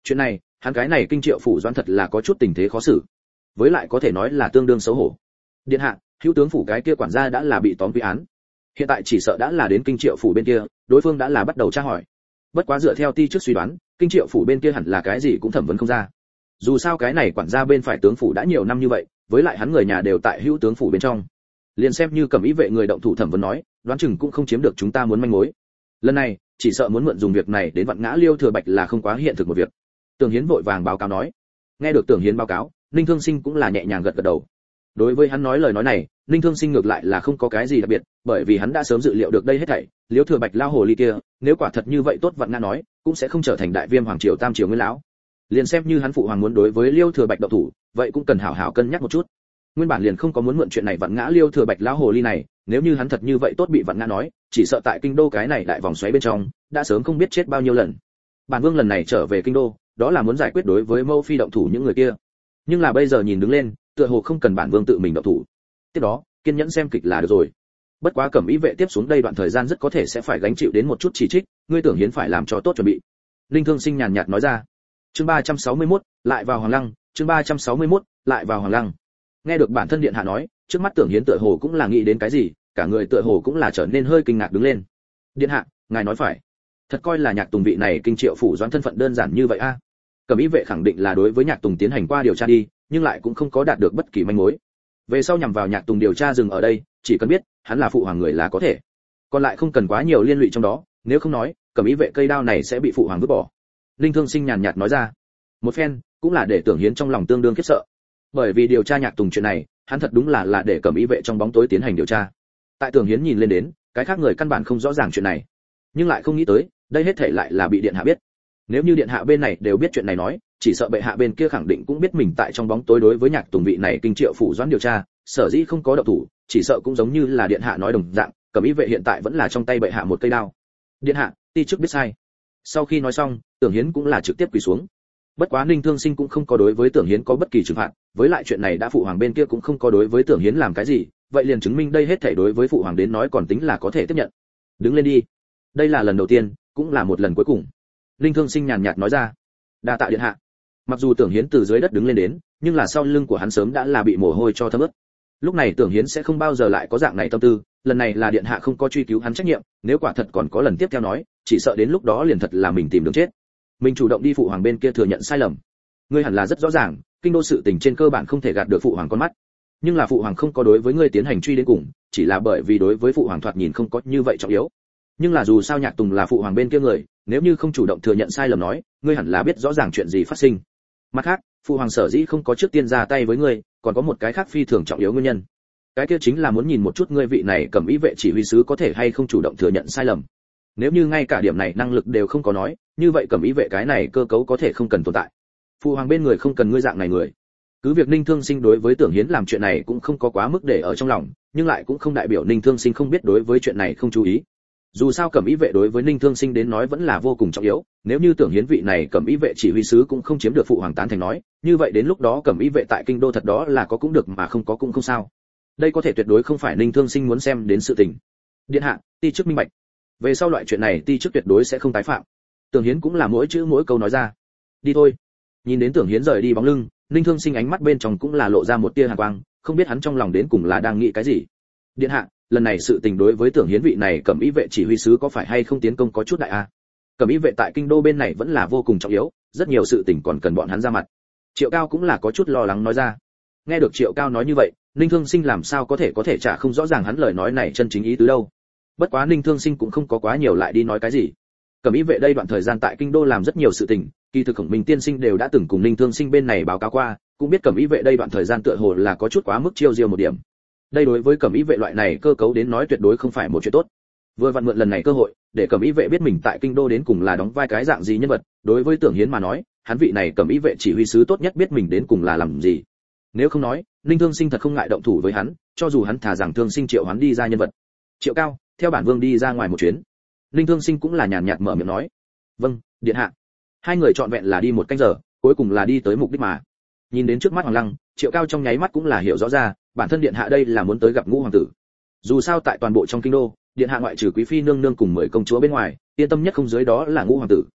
Chuyện này, hắn cái này kinh triệu phủ doãn thật là có chút tình thế khó xử, với lại có thể nói là tương đương xấu hổ. Điện hạ, hữu tướng phủ cái kia quản gia đã là bị tóm quy án, hiện tại chỉ sợ đã là đến kinh triệu phủ bên kia, đối phương đã là bắt đầu tra hỏi. Bất quá dựa theo ti trước suy đoán, kinh triệu phủ bên kia hẳn là cái gì cũng thẩm vấn không ra. Dù sao cái này quản gia bên phải tướng phủ đã nhiều năm như vậy, với lại hắn người nhà đều tại hữu tướng phủ bên trong, liền xem như cầm ý vệ người động thủ thẩm vấn nói, đoán chừng cũng không chiếm được chúng ta muốn manh mối. Lần này chỉ sợ muốn mượn dùng việc này đến vặn ngã Liêu Thừa Bạch là không quá hiện thực một việc. Tưởng Hiến vội vàng báo cáo nói. Nghe được Tưởng Hiến báo cáo, Ninh Thương Sinh cũng là nhẹ nhàng gật gật đầu. Đối với hắn nói lời nói này, Ninh Thương Sinh ngược lại là không có cái gì đặc biệt, bởi vì hắn đã sớm dự liệu được đây hết thảy, Liêu Thừa Bạch lao hồ ly kia, nếu quả thật như vậy tốt vặn ngã nói, cũng sẽ không trở thành đại viêm hoàng triều tam triều nguyên lão. Liền xem như hắn phụ hoàng muốn đối với Liêu Thừa Bạch động thủ, vậy cũng cần hảo hảo cân nhắc một chút. Nguyên bản liền không có muốn mượn chuyện này vặn ngã Liêu Thừa Bạch lao hồ ly này, nếu như hắn thật như vậy tốt bị vặn ngã nói, chỉ sợ tại kinh đô cái này đại vòng xoáy bên trong, đã sớm không biết chết bao nhiêu lần. Bản vương lần này trở về kinh đô, đó là muốn giải quyết đối với Mâu Phi động thủ những người kia. Nhưng là bây giờ nhìn đứng lên, tựa hồ không cần bản vương tự mình động thủ. Tiếp đó, kiên nhẫn xem kịch là được rồi. Bất quá Cẩm Ý vệ tiếp xuống đây đoạn thời gian rất có thể sẽ phải gánh chịu đến một chút chỉ trích, ngươi Tưởng Hiến phải làm cho tốt chuẩn bị. Linh Thương Sinh nhàn nhạt nói ra. Chương ba trăm sáu mươi mốt, lại vào Hoàng Lăng, chương ba trăm sáu mươi mốt, lại vào Hoàng Lăng. Nghe được bản thân điện hạ nói, trước mắt Tưởng Hiến tựa hồ cũng là nghĩ đến cái gì, cả người tựa hồ cũng là trở nên hơi kinh ngạc đứng lên. Điện hạ, ngài nói phải. Thật coi là Nhạc Tùng vị này kinh triệu phủ doãn thân phận đơn giản như vậy a? À? Cẩm Ý vệ khẳng định là đối với Nhạc Tùng tiến hành qua điều tra đi, nhưng lại cũng không có đạt được bất kỳ manh mối. Về sau nhằm vào Nhạc Tùng điều tra dừng ở đây, chỉ cần biết hắn là phụ hoàng người là có thể. Còn lại không cần quá nhiều liên lụy trong đó, nếu không nói, Cẩm Ý vệ cây đao này sẽ bị phụ hoàng vứt bỏ. Linh Thương Sinh nhàn nhạt nói ra. Một phen, cũng là để Tưởng Hiến trong lòng tương đương khiếp sợ. Bởi vì điều tra Nhạc Tùng chuyện này, hắn thật đúng là là để Cẩm Ý vệ trong bóng tối tiến hành điều tra. Tại Tưởng Hiến nhìn lên đến, cái khác người căn bản không rõ ràng chuyện này, nhưng lại không nghĩ tới, đây hết thảy lại là bị điện hạ biết. Nếu như điện hạ bên này đều biết chuyện này nói, chỉ sợ bệ hạ bên kia khẳng định cũng biết mình tại trong bóng tối đối với Nhạc Tùng vị này kinh triệu phủ doãn điều tra, sở dĩ không có động thủ, chỉ sợ cũng giống như là điện hạ nói đồng dạng, Cẩm Ý vệ hiện tại vẫn là trong tay bệ hạ một cây đao. Điện hạ, ti chức biết sai. Sau khi nói xong, Tưởng Hiến cũng là trực tiếp quỳ xuống. Bất quá Ninh Thương Sinh cũng không có đối với Tưởng Hiến có bất kỳ trừng phạt, với lại chuyện này đã phụ hoàng bên kia cũng không có đối với Tưởng Hiến làm cái gì, vậy liền chứng minh đây hết thảy đối với phụ hoàng đến nói còn tính là có thể tiếp nhận. Đứng lên đi. Đây là lần đầu tiên, cũng là một lần cuối cùng. Ninh Thương Sinh nhàn nhạt nói ra. Đa tạ điện hạ. Mặc dù Tưởng Hiến từ dưới đất đứng lên đến, nhưng là sau lưng của hắn sớm đã là bị mồ hôi cho thấm ướt. Lúc này Tưởng Hiến sẽ không bao giờ lại có dạng này tâm tư, lần này là điện hạ không có truy cứu hắn trách nhiệm, nếu quả thật còn có lần tiếp theo nói, chỉ sợ đến lúc đó liền thật là mình tìm đường chết. Mình chủ động đi phụ hoàng bên kia thừa nhận sai lầm. Ngươi hẳn là rất rõ ràng, kinh đô sự tình trên cơ bản không thể gạt được phụ hoàng con mắt. Nhưng là phụ hoàng không có đối với ngươi tiến hành truy đến cùng, chỉ là bởi vì đối với phụ hoàng thoạt nhìn không có như vậy trọng yếu. Nhưng là dù sao Nhạc Tùng là phụ hoàng bên kia người, nếu như không chủ động thừa nhận sai lầm nói, ngươi hẳn là biết rõ ràng chuyện gì phát sinh. Mặt khác, phụ hoàng sở dĩ không có trước tiên ra tay với ngươi, còn có một cái khác phi thường trọng yếu nguyên nhân. Cái kia chính là muốn nhìn một chút ngươi vị này Cẩm Ý vệ chỉ huy sứ có thể hay không chủ động thừa nhận sai lầm. Nếu như ngay cả điểm này năng lực đều không có nói, như vậy Cẩm Ý vệ cái này cơ cấu có thể không cần tồn tại. Phụ hoàng bên người không cần ngươi dạng này người. Cứ việc Ninh Thương Sinh đối với Tưởng Hiến làm chuyện này cũng không có quá mức để ở trong lòng, nhưng lại cũng không đại biểu Ninh Thương Sinh không biết đối với chuyện này không chú ý. Dù sao Cẩm Ý vệ đối với Ninh Thương Sinh đến nói vẫn là vô cùng trọng yếu, nếu như Tưởng Hiến vị này Cẩm Ý vệ chỉ huy sứ cũng không chiếm được phụ hoàng tán thành nói, như vậy đến lúc đó Cẩm Ý vệ tại kinh đô thật đó là có cũng được mà không có cũng không sao. Đây có thể tuyệt đối không phải Ninh Thương Sinh muốn xem đến sự tình. Điện hạ, ti chức minh bạch. Về sau loại chuyện này ti chức tuyệt đối sẽ không tái phạm. Tưởng Hiến cũng là mỗi chữ mỗi câu nói ra. Đi thôi. Nhìn đến Tưởng Hiến rời đi bóng lưng, Ninh Thương Sinh ánh mắt bên trong cũng là lộ ra một tia hàn quang, không biết hắn trong lòng đến cùng là đang nghĩ cái gì. Điện hạ, lần này sự tình đối với Tưởng Hiến vị này Cẩm Ý vệ chỉ huy sứ có phải hay không tiến công có chút đại a? Cẩm Ý vệ tại kinh đô bên này vẫn là vô cùng trọng yếu, rất nhiều sự tình còn cần bọn hắn ra mặt. Triệu Cao cũng là có chút lo lắng nói ra. Nghe được Triệu Cao nói như vậy, Ninh Thương Sinh làm sao có thể có thể trả không rõ ràng hắn lời nói này chân chính ý tứ đâu. Bất quá Ninh Thương Sinh cũng không có quá nhiều lại đi nói cái gì. Cẩm Ý vệ đây đoạn thời gian tại kinh đô làm rất nhiều sự tình, kỳ thực Khổng Minh tiên sinh đều đã từng cùng Ninh Thương Sinh bên này báo cáo qua, cũng biết Cẩm Ý vệ đây đoạn thời gian tựa hồ là có chút quá mức chiêu diêu một điểm. Đây đối với Cẩm Ý vệ loại này cơ cấu đến nói tuyệt đối không phải một chuyện tốt. Vừa vặn mượn lần này cơ hội, để Cẩm Ý vệ biết mình tại kinh đô đến cùng là đóng vai cái dạng gì nhân vật, đối với Tưởng Hiến mà nói, hắn vị này Cẩm Ý vệ chỉ huy sứ tốt nhất biết mình đến cùng là làm gì. Nếu không nói, Ninh Thương Sinh thật không ngại động thủ với hắn, cho dù hắn thà rằng Thương Sinh triệu hắn đi ra nhân vật. Triệu Cao, theo bản vương đi ra ngoài một chuyến. Ninh Thương Sinh cũng là nhàn nhạt mở miệng nói. Vâng, điện hạ. Hai người trọn vẹn là đi một canh giờ, cuối cùng là đi tới mục đích mà. Nhìn đến trước mắt Hoàng Lăng, Triệu Cao trong nháy mắt cũng là hiểu rõ ra, bản thân điện hạ đây là muốn tới gặp Ngũ hoàng tử. Dù sao tại toàn bộ trong kinh đô, điện hạ ngoại trừ quý phi nương nương cùng mười công chúa bên ngoài, yên tâm nhất không dưới đó là Ngũ hoàng tử.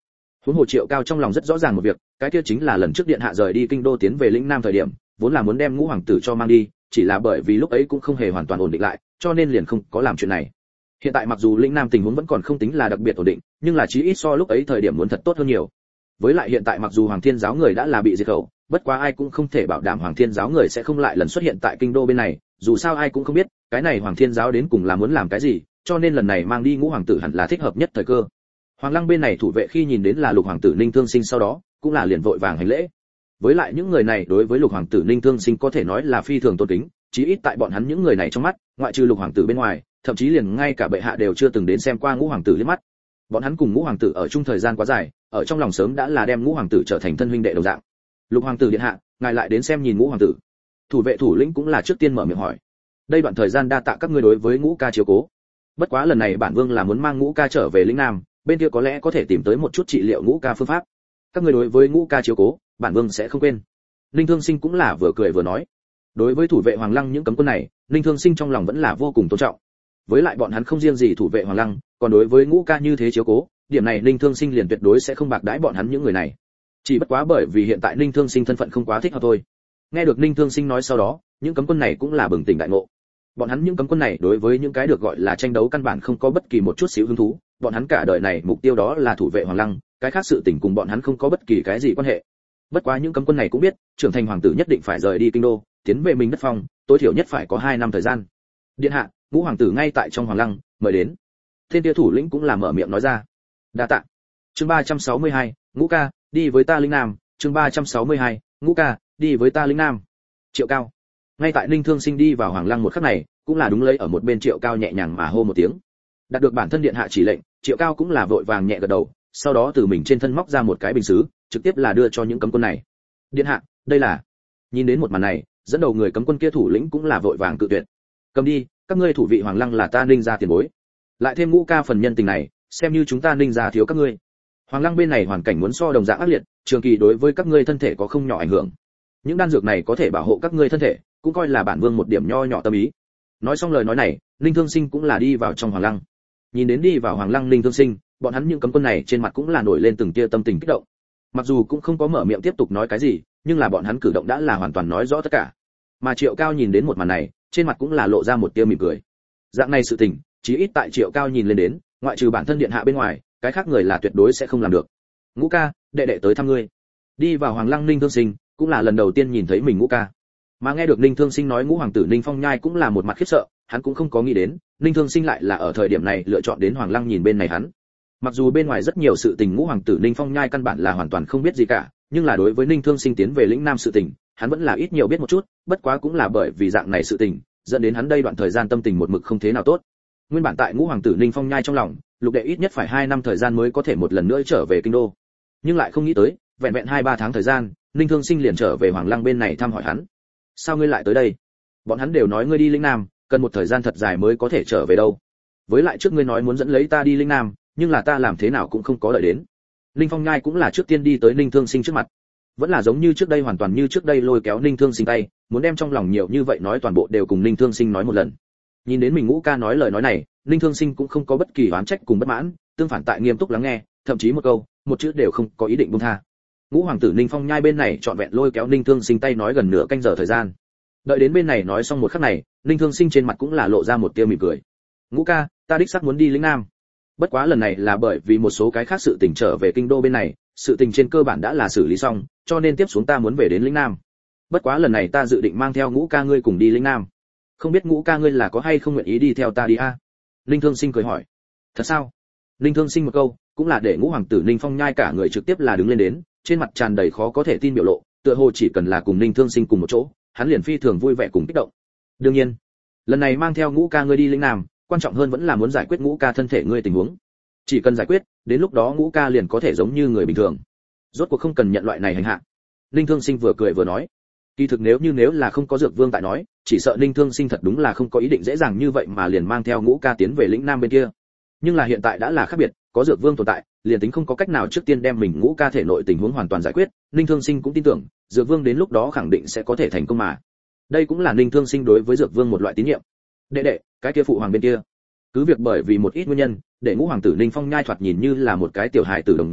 Huống hồ Triệu Cao trong lòng rất rõ ràng một việc, cái kia chính là lần trước điện hạ rời đi kinh đô tiến về lĩnh Nam thời điểm, vốn là muốn đem Ngũ hoàng tử cho mang đi, chỉ là bởi vì lúc ấy cũng không hề hoàn toàn ổn định lại, cho nên liền không có làm chuyện này. Hiện tại mặc dù lĩnh Nam tình huống vẫn còn không tính là đặc biệt ổn định, nhưng là chí ít so lúc ấy thời điểm muốn thật tốt hơn nhiều. Với lại hiện tại mặc dù Hoàng Thiên giáo người đã là bị diệt khẩu, bất quá ai cũng không thể bảo đảm Hoàng Thiên giáo người sẽ không lại lần xuất hiện tại kinh đô bên này, dù sao ai cũng không biết, cái này Hoàng Thiên giáo đến cùng là muốn làm cái gì, cho nên lần này mang đi Ngũ hoàng tử hẳn là thích hợp nhất thời cơ. Hoàng Lăng bên này thủ vệ khi nhìn đến là Lục hoàng tử Ninh Thương Sinh sau đó, cũng là liền vội vàng hành lễ. Với lại những người này đối với Lục hoàng tử Ninh Thương Sinh có thể nói là phi thường tôn kính, chí ít tại bọn hắn những người này trong mắt, ngoại trừ Lục hoàng tử bên ngoài, thậm chí liền ngay cả bệ hạ đều chưa từng đến xem qua Ngũ hoàng tử liếc mắt. Bọn hắn cùng Ngũ hoàng tử ở chung thời gian quá dài, ở trong lòng sớm đã là đem Ngũ hoàng tử trở thành thân huynh đệ đồng dạng. Lục hoàng tử điện hạ, ngài lại đến xem nhìn Ngũ hoàng tử. Thủ vệ thủ lĩnh cũng là trước tiên mở miệng hỏi. Đây đoạn thời gian đa tạ các ngươi đối với Ngũ ca chiếu cố. Bất quá lần này bản vương là muốn mang Ngũ ca trở về lĩnh Nam, bên kia có lẽ có thể tìm tới một chút trị liệu Ngũ ca phương pháp. Các ngươi đối với Ngũ ca chiếu cố, bản vương sẽ không quên. Linh Thương Sinh cũng là vừa cười vừa nói. Đối với thủ vệ Hoàng Lăng những cấm quân này, Linh Thương Sinh trong lòng vẫn là vô cùng tôn trọng. Với lại bọn hắn không riêng gì thủ vệ Hoàng Lăng, còn đối với Ngũ ca như thế chiếu cố, điểm này Linh Thương Sinh liền tuyệt đối sẽ không bạc đãi bọn hắn những người này. Chỉ bất quá bởi vì hiện tại Linh Thương Sinh thân phận không quá thích hợp thôi. Nghe được Linh Thương Sinh nói sau đó, những cấm quân này cũng là bừng tỉnh đại ngộ. Bọn hắn những cấm quân này đối với những cái được gọi là tranh đấu căn bản không có bất kỳ một chút xíu hứng thú, bọn hắn cả đời này mục tiêu đó là thủ vệ Hoàng Lăng, cái khác sự tình cùng bọn hắn không có bất kỳ cái gì quan hệ. Bất quá những cấm quân này cũng biết, trưởng thành hoàng tử nhất định phải rời đi kinh đô, tiến về mình đất phong, tối thiểu nhất phải có hai năm thời gian. Điện hạ, Ngũ hoàng tử ngay tại trong Hoàng Lăng, mời đến. Thiên Tia thủ lĩnh cũng là mở miệng nói ra. Đa tạ. Chương ba trăm sáu mươi hai, Ngũ ca, đi với ta lĩnh Nam, chương ba trăm sáu mươi hai, Ngũ ca, đi với ta lĩnh Nam. Triệu Cao. Ngay tại Ninh Thương Sinh đi vào Hoàng Lăng một khắc này, cũng là đúng lấy ở một bên Triệu Cao nhẹ nhàng mà hô một tiếng. Đạt được bản thân điện hạ chỉ lệnh, Triệu Cao cũng là vội vàng nhẹ gật đầu, sau đó từ mình trên thân móc ra một cái bình sứ, trực tiếp là đưa cho những cấm quân này. Điện hạ, đây là. Nhìn đến một màn này, dẫn đầu người cấm quân kia thủ lĩnh cũng là vội vàng cự tuyệt. Cầm đi, các ngươi thủ vị Hoàng Lăng là ta Ninh gia tiền bối. Lại thêm Ngũ ca phần nhân tình này, xem như chúng ta Ninh gia thiếu các ngươi. Hoàng Lăng bên này hoàn cảnh muốn so đồng dạng ác liệt, trường kỳ đối với các ngươi thân thể có không nhỏ ảnh hưởng. Những đan dược này có thể bảo hộ các ngươi thân thể, cũng coi là bản vương một điểm nho nhỏ tâm ý. Nói xong lời nói này, Ninh Thương Sinh cũng là đi vào trong Hoàng Lăng. Nhìn đến đi vào Hoàng Lăng Ninh Thương Sinh, bọn hắn những cấm quân này trên mặt cũng là nổi lên từng tia tâm tình kích động. Mặc dù cũng không có mở miệng tiếp tục nói cái gì, nhưng là bọn hắn cử động đã là hoàn toàn nói rõ tất cả. Mà Triệu Cao nhìn đến một màn này, trên mặt cũng là lộ ra một tia mỉm cười. Dạng này sự tình, chí ít tại Triệu Cao nhìn lên đến, ngoại trừ bản thân điện hạ bên ngoài, cái khác người là tuyệt đối sẽ không làm được. Ngũ ca, đệ đệ tới thăm ngươi. Đi vào Hoàng Lăng Ninh Thương Sinh, cũng là lần đầu tiên nhìn thấy mình Ngũ ca. Mà nghe được Ninh Thương Sinh nói Ngũ hoàng tử Ninh Phong Nhai cũng là một mặt khiếp sợ, hắn cũng không có nghĩ đến, Ninh Thương Sinh lại là ở thời điểm này lựa chọn đến Hoàng Lăng nhìn bên này hắn. Mặc dù bên ngoài rất nhiều sự tình Ngũ hoàng tử Ninh Phong Nhai căn bản là hoàn toàn không biết gì cả, nhưng là đối với Ninh Thương Sinh tiến về lĩnh Nam sự tình, hắn vẫn là ít nhiều biết một chút, bất quá cũng là bởi vì dạng này sự tình, dẫn đến hắn đây đoạn thời gian tâm tình một mực không thế nào tốt. Nguyên bản tại Ngũ hoàng tử Ninh Phong Nhai trong lòng, Lục đệ ít nhất phải hai năm thời gian mới có thể một lần nữa trở về kinh đô. Nhưng lại không nghĩ tới, vẹn vẹn hai ba tháng thời gian, Ninh Thương Sinh liền trở về Hoàng Lăng bên này thăm hỏi hắn. Sao ngươi lại tới đây? Bọn hắn đều nói ngươi đi lĩnh Nam, cần một thời gian thật dài mới có thể trở về đâu. Với lại trước ngươi nói muốn dẫn lấy ta đi lĩnh Nam, nhưng là ta làm thế nào cũng không có đợi đến. Ninh Phong Nhai cũng là trước tiên đi tới Ninh Thương Sinh trước mặt. Vẫn là giống như trước đây, hoàn toàn như trước đây lôi kéo Ninh Thương Sinh tay, muốn đem trong lòng nhiều như vậy nói toàn bộ đều cùng Ninh Thương Sinh nói một lần. Nhìn đến mình Ngũ ca nói lời nói này, Ninh Thương Sinh cũng không có bất kỳ oán trách cùng bất mãn, tương phản tại nghiêm túc lắng nghe, thậm chí một câu, một chữ đều không có ý định buông tha. Ngũ hoàng tử Ninh Phong Nhai bên này trọn vẹn lôi kéo Ninh Thương Sinh tay nói gần nửa canh giờ thời gian. Đợi đến bên này nói xong một khắc này, Ninh Thương Sinh trên mặt cũng là lộ ra một tia mỉm cười. Ngũ ca, ta đích xác muốn đi lĩnh Nam. Bất quá lần này là bởi vì một số cái khác sự tình trở về kinh đô bên này, sự tình trên cơ bản đã là xử lý xong, cho nên tiếp xuống ta muốn về đến lĩnh Nam. Bất quá lần này ta dự định mang theo Ngũ ca ngươi cùng đi lĩnh Nam. Không biết Ngũ ca ngươi là có hay không nguyện ý đi theo ta đi a? À? Ninh Thương Sinh cười hỏi. Thật sao? Ninh Thương Sinh một câu, cũng là để Ngũ hoàng tử Ninh Phong Nhai cả người trực tiếp là đứng lên đến, trên mặt tràn đầy khó có thể tin biểu lộ, tựa hồ chỉ cần là cùng Ninh Thương Sinh cùng một chỗ, hắn liền phi thường vui vẻ cùng kích động. Đương nhiên, lần này mang theo Ngũ ca ngươi đi lĩnh Nam, quan trọng hơn vẫn là muốn giải quyết Ngũ ca thân thể ngươi tình huống. Chỉ cần giải quyết, đến lúc đó Ngũ ca liền có thể giống như người bình thường. Rốt cuộc không cần nhận loại này hành hạ. Ninh Thương Sinh vừa cười vừa nói. Kỳ thực nếu như nếu là không có Dược Vương tại nói, chỉ sợ Ninh Thương Sinh thật đúng là không có ý định dễ dàng như vậy mà liền mang theo Ngũ ca tiến về lĩnh Nam bên kia. Nhưng là hiện tại đã là khác biệt, có Dược Vương tồn tại, liền tính không có cách nào trước tiên đem mình Ngũ ca thể nội tình huống hoàn toàn giải quyết, Ninh Thương Sinh cũng tin tưởng, Dược Vương đến lúc đó khẳng định sẽ có thể thành công mà. Đây cũng là Ninh Thương Sinh đối với Dược Vương một loại tín nhiệm. Đệ đệ, cái kia phụ hoàng bên kia, cứ việc bởi vì một ít nguyên nhân, để Ngũ hoàng tử Ninh Phong Nhai thoạt nhìn như là một cái tiểu hài tử đồng dạng,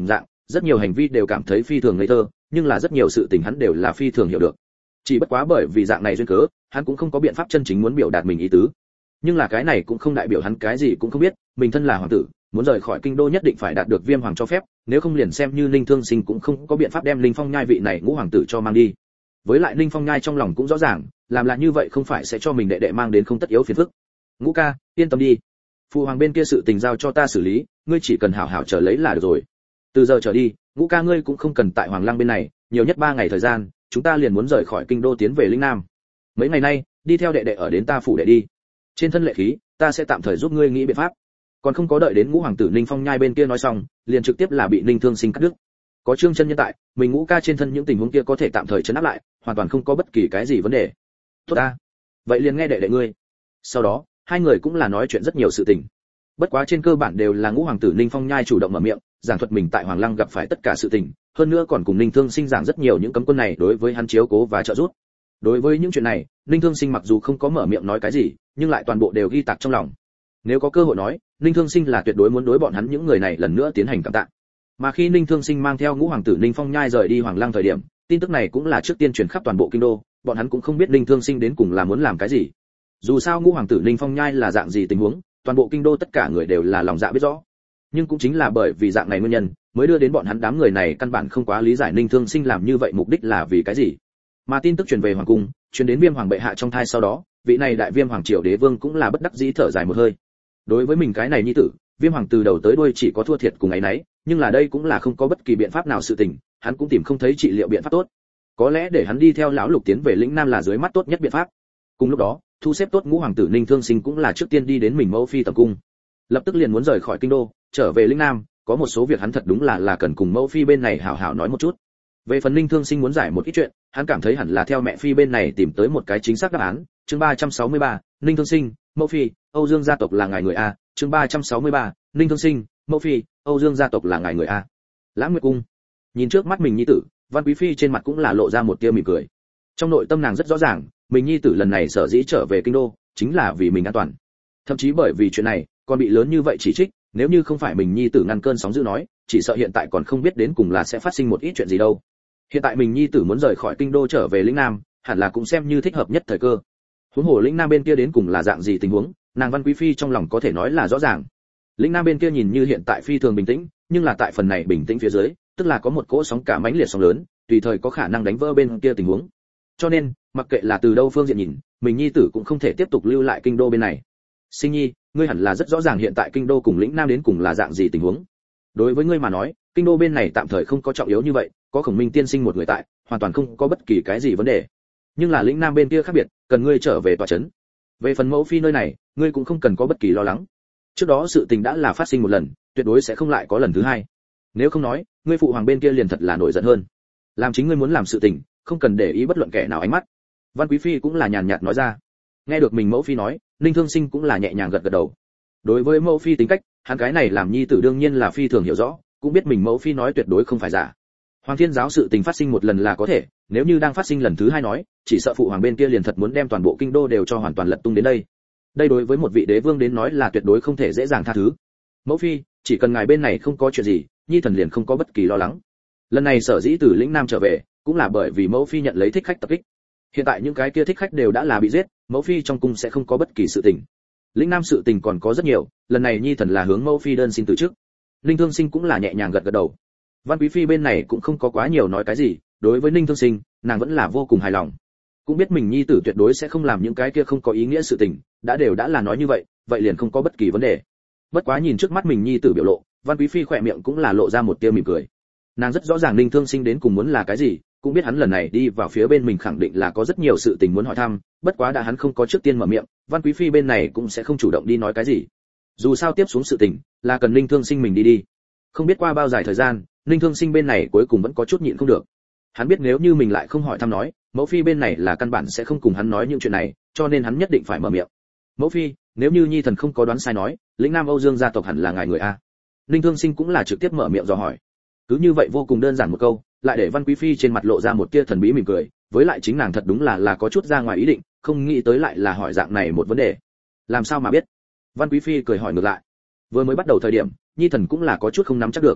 rất nhiều hành vi đều cảm thấy phi thường ngây thơ, nhưng là rất nhiều sự tình hắn đều là phi thường hiểu được. Chỉ bất quá bởi vì dạng này duyên cớ, hắn cũng không có biện pháp chân chính muốn biểu đạt mình ý tứ. Nhưng là cái này cũng không đại biểu hắn cái gì cũng không biết, mình thân là hoàng tử, muốn rời khỏi kinh đô nhất định phải đạt được Viêm hoàng cho phép, nếu không liền xem như Ninh Thương Sinh cũng không có biện pháp đem Linh Phong Nhai vị này ngũ hoàng tử cho mang đi. Với lại Ninh Phong Nhai trong lòng cũng rõ ràng, làm là như vậy không phải sẽ cho mình đệ đệ mang đến không tất yếu phiền phức. Ngũ ca, yên tâm đi, phụ hoàng bên kia sự tình giao cho ta xử lý, ngươi chỉ cần hảo hảo chờ lấy là được rồi. Từ giờ trở đi, Ngũ ca ngươi cũng không cần tại Hoàng Lăng bên này, nhiều nhất ba ngày thời gian, chúng ta liền muốn rời khỏi kinh đô tiến về lĩnh Nam. Mấy ngày nay, đi theo đệ đệ ở đến ta phủ đệ đi. Trên thân lệ khí, ta sẽ tạm thời giúp ngươi nghĩ biện pháp. Còn không có đợi đến Ngũ hoàng tử Ninh Phong Nhai bên kia nói xong, liền trực tiếp là bị Ninh Thương Sinh cắt đứt. Có Trương Chân Nhân tại, mình Ngũ ca trên thân những tình huống kia có thể tạm thời trấn áp lại, hoàn toàn không có bất kỳ cái gì vấn đề. Tốt ta, vậy liền nghe đệ đệ ngươi. Sau đó, hai người cũng là nói chuyện rất nhiều sự tình. Bất quá trên cơ bản đều là Ngũ hoàng tử Ninh Phong Nhai chủ động mở miệng, giảng thuật mình tại Hoàng Lăng gặp phải tất cả sự tình, hơn nữa còn cùng Ninh Thương Sinh giảng rất nhiều những cấm quân này đối với hắn chiếu cố và trợ giúp. Đối với những chuyện này, Ninh Thương Sinh mặc dù không có mở miệng nói cái gì, nhưng lại toàn bộ đều ghi tạc trong lòng. Nếu có cơ hội nói, Ninh Thương Sinh là tuyệt đối muốn đối bọn hắn những người này lần nữa tiến hành cảm tạ. Mà khi Ninh Thương Sinh mang theo Ngũ hoàng tử Ninh Phong Nhai rời đi Hoàng Lăng thời điểm, tin tức này cũng là trước tiên truyền khắp toàn bộ kinh đô, bọn hắn cũng không biết Ninh Thương Sinh đến cùng là muốn làm cái gì. Dù sao Ngũ hoàng tử Ninh Phong Nhai là dạng gì tình huống, toàn bộ kinh đô tất cả người đều là lòng dạ biết rõ. Nhưng cũng chính là bởi vì dạng này nguyên nhân, mới đưa đến bọn hắn đám người này căn bản không quá lý giải Ninh Thương Sinh làm như vậy mục đích là vì cái gì. Mà tin tức truyền về hoàng cung, truyền đến Viêm hoàng bệ hạ trong thai sau đó, vị này đại Viêm hoàng triều đế vương cũng là bất đắc dĩ thở dài một hơi. Đối với mình cái này nhi tử, Viêm hoàng từ đầu tới đuôi chỉ có thua thiệt cùng ấy nấy, nhưng là đây cũng là không có bất kỳ biện pháp nào sự tình, hắn cũng tìm không thấy trị liệu biện pháp tốt. Có lẽ để hắn đi theo lão lục tiến về lĩnh Nam là dưới mắt tốt nhất biện pháp. Cùng lúc đó, thu xếp tốt Ngũ hoàng tử Ninh Thương Sinh cũng là trước tiên đi đến mình mẫu phi tầm cung, lập tức liền muốn rời khỏi kinh đô, trở về lĩnh Nam, có một số việc hắn thật đúng là là cần cùng mẫu phi bên này hảo hảo nói một chút. Về phần Ninh Thương Sinh muốn giải một ít chuyện, hắn cảm thấy hẳn là theo mẹ phi bên này tìm tới một cái chính xác đáp án. Chương ba trăm sáu mươi ba, Ninh Thương Sinh, mẫu phi, Âu Dương gia tộc là ngài người a. Chương ba trăm sáu mươi ba, Ninh Thương Sinh, mẫu phi, Âu Dương gia tộc là ngài người a. Lãng Nguyệt cung. Nhìn trước mắt mình nhi tử, Văn Quý phi trên mặt cũng là lộ ra một tia mỉm cười. Trong nội tâm nàng rất rõ ràng, mình nhi tử lần này sở dĩ trở về kinh đô, chính là vì mình an toàn. Thậm chí bởi vì chuyện này, còn bị lớn như vậy chỉ trích, nếu như không phải mình nhi tử ngăn cơn sóng dữ nói, chỉ sợ hiện tại còn không biết đến cùng là sẽ phát sinh một ít chuyện gì đâu. Hiện tại mình nhi tử muốn rời khỏi kinh đô trở về lĩnh Nam, hẳn là cũng xem như thích hợp nhất thời cơ. Huống hồ lĩnh Nam bên kia đến cùng là dạng gì tình huống, nàng Văn Quý phi trong lòng có thể nói là rõ ràng. Lĩnh Nam bên kia nhìn như hiện tại phi thường bình tĩnh, nhưng là tại phần này bình tĩnh phía dưới, tức là có một cỗ sóng cả mãnh liệt sóng lớn, tùy thời có khả năng đánh vỡ bên kia tình huống. Cho nên, mặc kệ là từ đâu phương diện nhìn, mình nhi tử cũng không thể tiếp tục lưu lại kinh đô bên này. Sinh nhi, ngươi hẳn là rất rõ ràng hiện tại kinh đô cùng lĩnh Nam đến cùng là dạng gì tình huống. Đối với ngươi mà nói, kinh đô bên này tạm thời không có trọng yếu như vậy, có Khổng Minh tiên sinh một người tại, hoàn toàn không có bất kỳ cái gì vấn đề. Nhưng là lĩnh Nam bên kia khác biệt, cần ngươi trở về tòa trấn. Về phần mẫu phi nơi này, ngươi cũng không cần có bất kỳ lo lắng. Trước đó sự tình đã là phát sinh một lần, tuyệt đối sẽ không lại có lần thứ hai. Nếu không nói, ngươi phụ hoàng bên kia liền thật là nổi giận hơn. Làm chính ngươi muốn làm sự tình, không cần để ý bất luận kẻ nào ánh mắt. Văn Quý phi cũng là nhàn nhạt nói ra. Nghe được mình mẫu phi nói, Ninh Thương Sinh cũng là nhẹ nhàng gật gật đầu. Đối với mẫu phi tính cách, hắn cái này làm nhi tử đương nhiên là phi thường hiểu rõ, cũng biết mình mẫu phi nói tuyệt đối không phải giả. Hoàng Thiên giáo sự tình phát sinh một lần là có thể, nếu như đang phát sinh lần thứ hai nói, chỉ sợ phụ hoàng bên kia liền thật muốn đem toàn bộ kinh đô đều cho hoàn toàn lật tung đến đây. Đây đối với một vị đế vương đến nói là tuyệt đối không thể dễ dàng tha thứ. Mẫu phi, chỉ cần ngài bên này không có chuyện gì, nhi thần liền không có bất kỳ lo lắng. Lần này sở dĩ từ lĩnh Nam trở về, cũng là bởi vì mẫu phi nhận lấy thích khách tập kích. Hiện tại những cái kia thích khách đều đã là bị giết, mẫu phi trong cung sẽ không có bất kỳ sự tình. Lĩnh Nam sự tình còn có rất nhiều, lần này nhi thần là hướng mẫu phi đơn xin từ chức. Ninh Thương Sinh cũng là nhẹ nhàng gật gật đầu. Văn Quý phi bên này cũng không có quá nhiều nói cái gì, đối với Ninh Thương Sinh, nàng vẫn là vô cùng hài lòng. Cũng biết mình nhi tử tuyệt đối sẽ không làm những cái kia không có ý nghĩa sự tình, đã đều đã là nói như vậy, vậy liền không có bất kỳ vấn đề. Bất quá nhìn trước mắt mình nhi tử biểu lộ, Văn Quý phi khỏe miệng cũng là lộ ra một tia mỉm cười. Nàng rất rõ ràng Ninh Thương Sinh đến cùng muốn là cái gì, cũng biết hắn lần này đi vào phía bên mình khẳng định là có rất nhiều sự tình muốn hỏi thăm, bất quá đã hắn không có trước tiên mở miệng, Văn Quý phi bên này cũng sẽ không chủ động đi nói cái gì. Dù sao tiếp xuống sự tình là cần Ninh Thương Sinh mình đi đi. Không biết qua bao dài thời gian, Ninh Thương Sinh bên này cuối cùng vẫn có chút nhịn không được. Hắn biết nếu như mình lại không hỏi thăm nói, mẫu phi bên này là căn bản sẽ không cùng hắn nói những chuyện này, cho nên hắn nhất định phải mở miệng. Mẫu phi, nếu như nhi thần không có đoán sai nói, lĩnh Nam Âu Dương gia tộc hẳn là ngài người a. Ninh Thương Sinh cũng là trực tiếp mở miệng dò hỏi. Cứ như vậy vô cùng đơn giản một câu, lại để Văn Quý phi trên mặt lộ ra một tia thần bí mỉm cười, với lại chính nàng thật đúng là là có chút ra ngoài ý định, không nghĩ tới lại là hỏi dạng này một vấn đề. Làm sao mà biết? Văn Quý phi cười hỏi ngược lại. Vừa mới bắt đầu thời điểm, nhi thần cũng là có chút không nắm chắc được.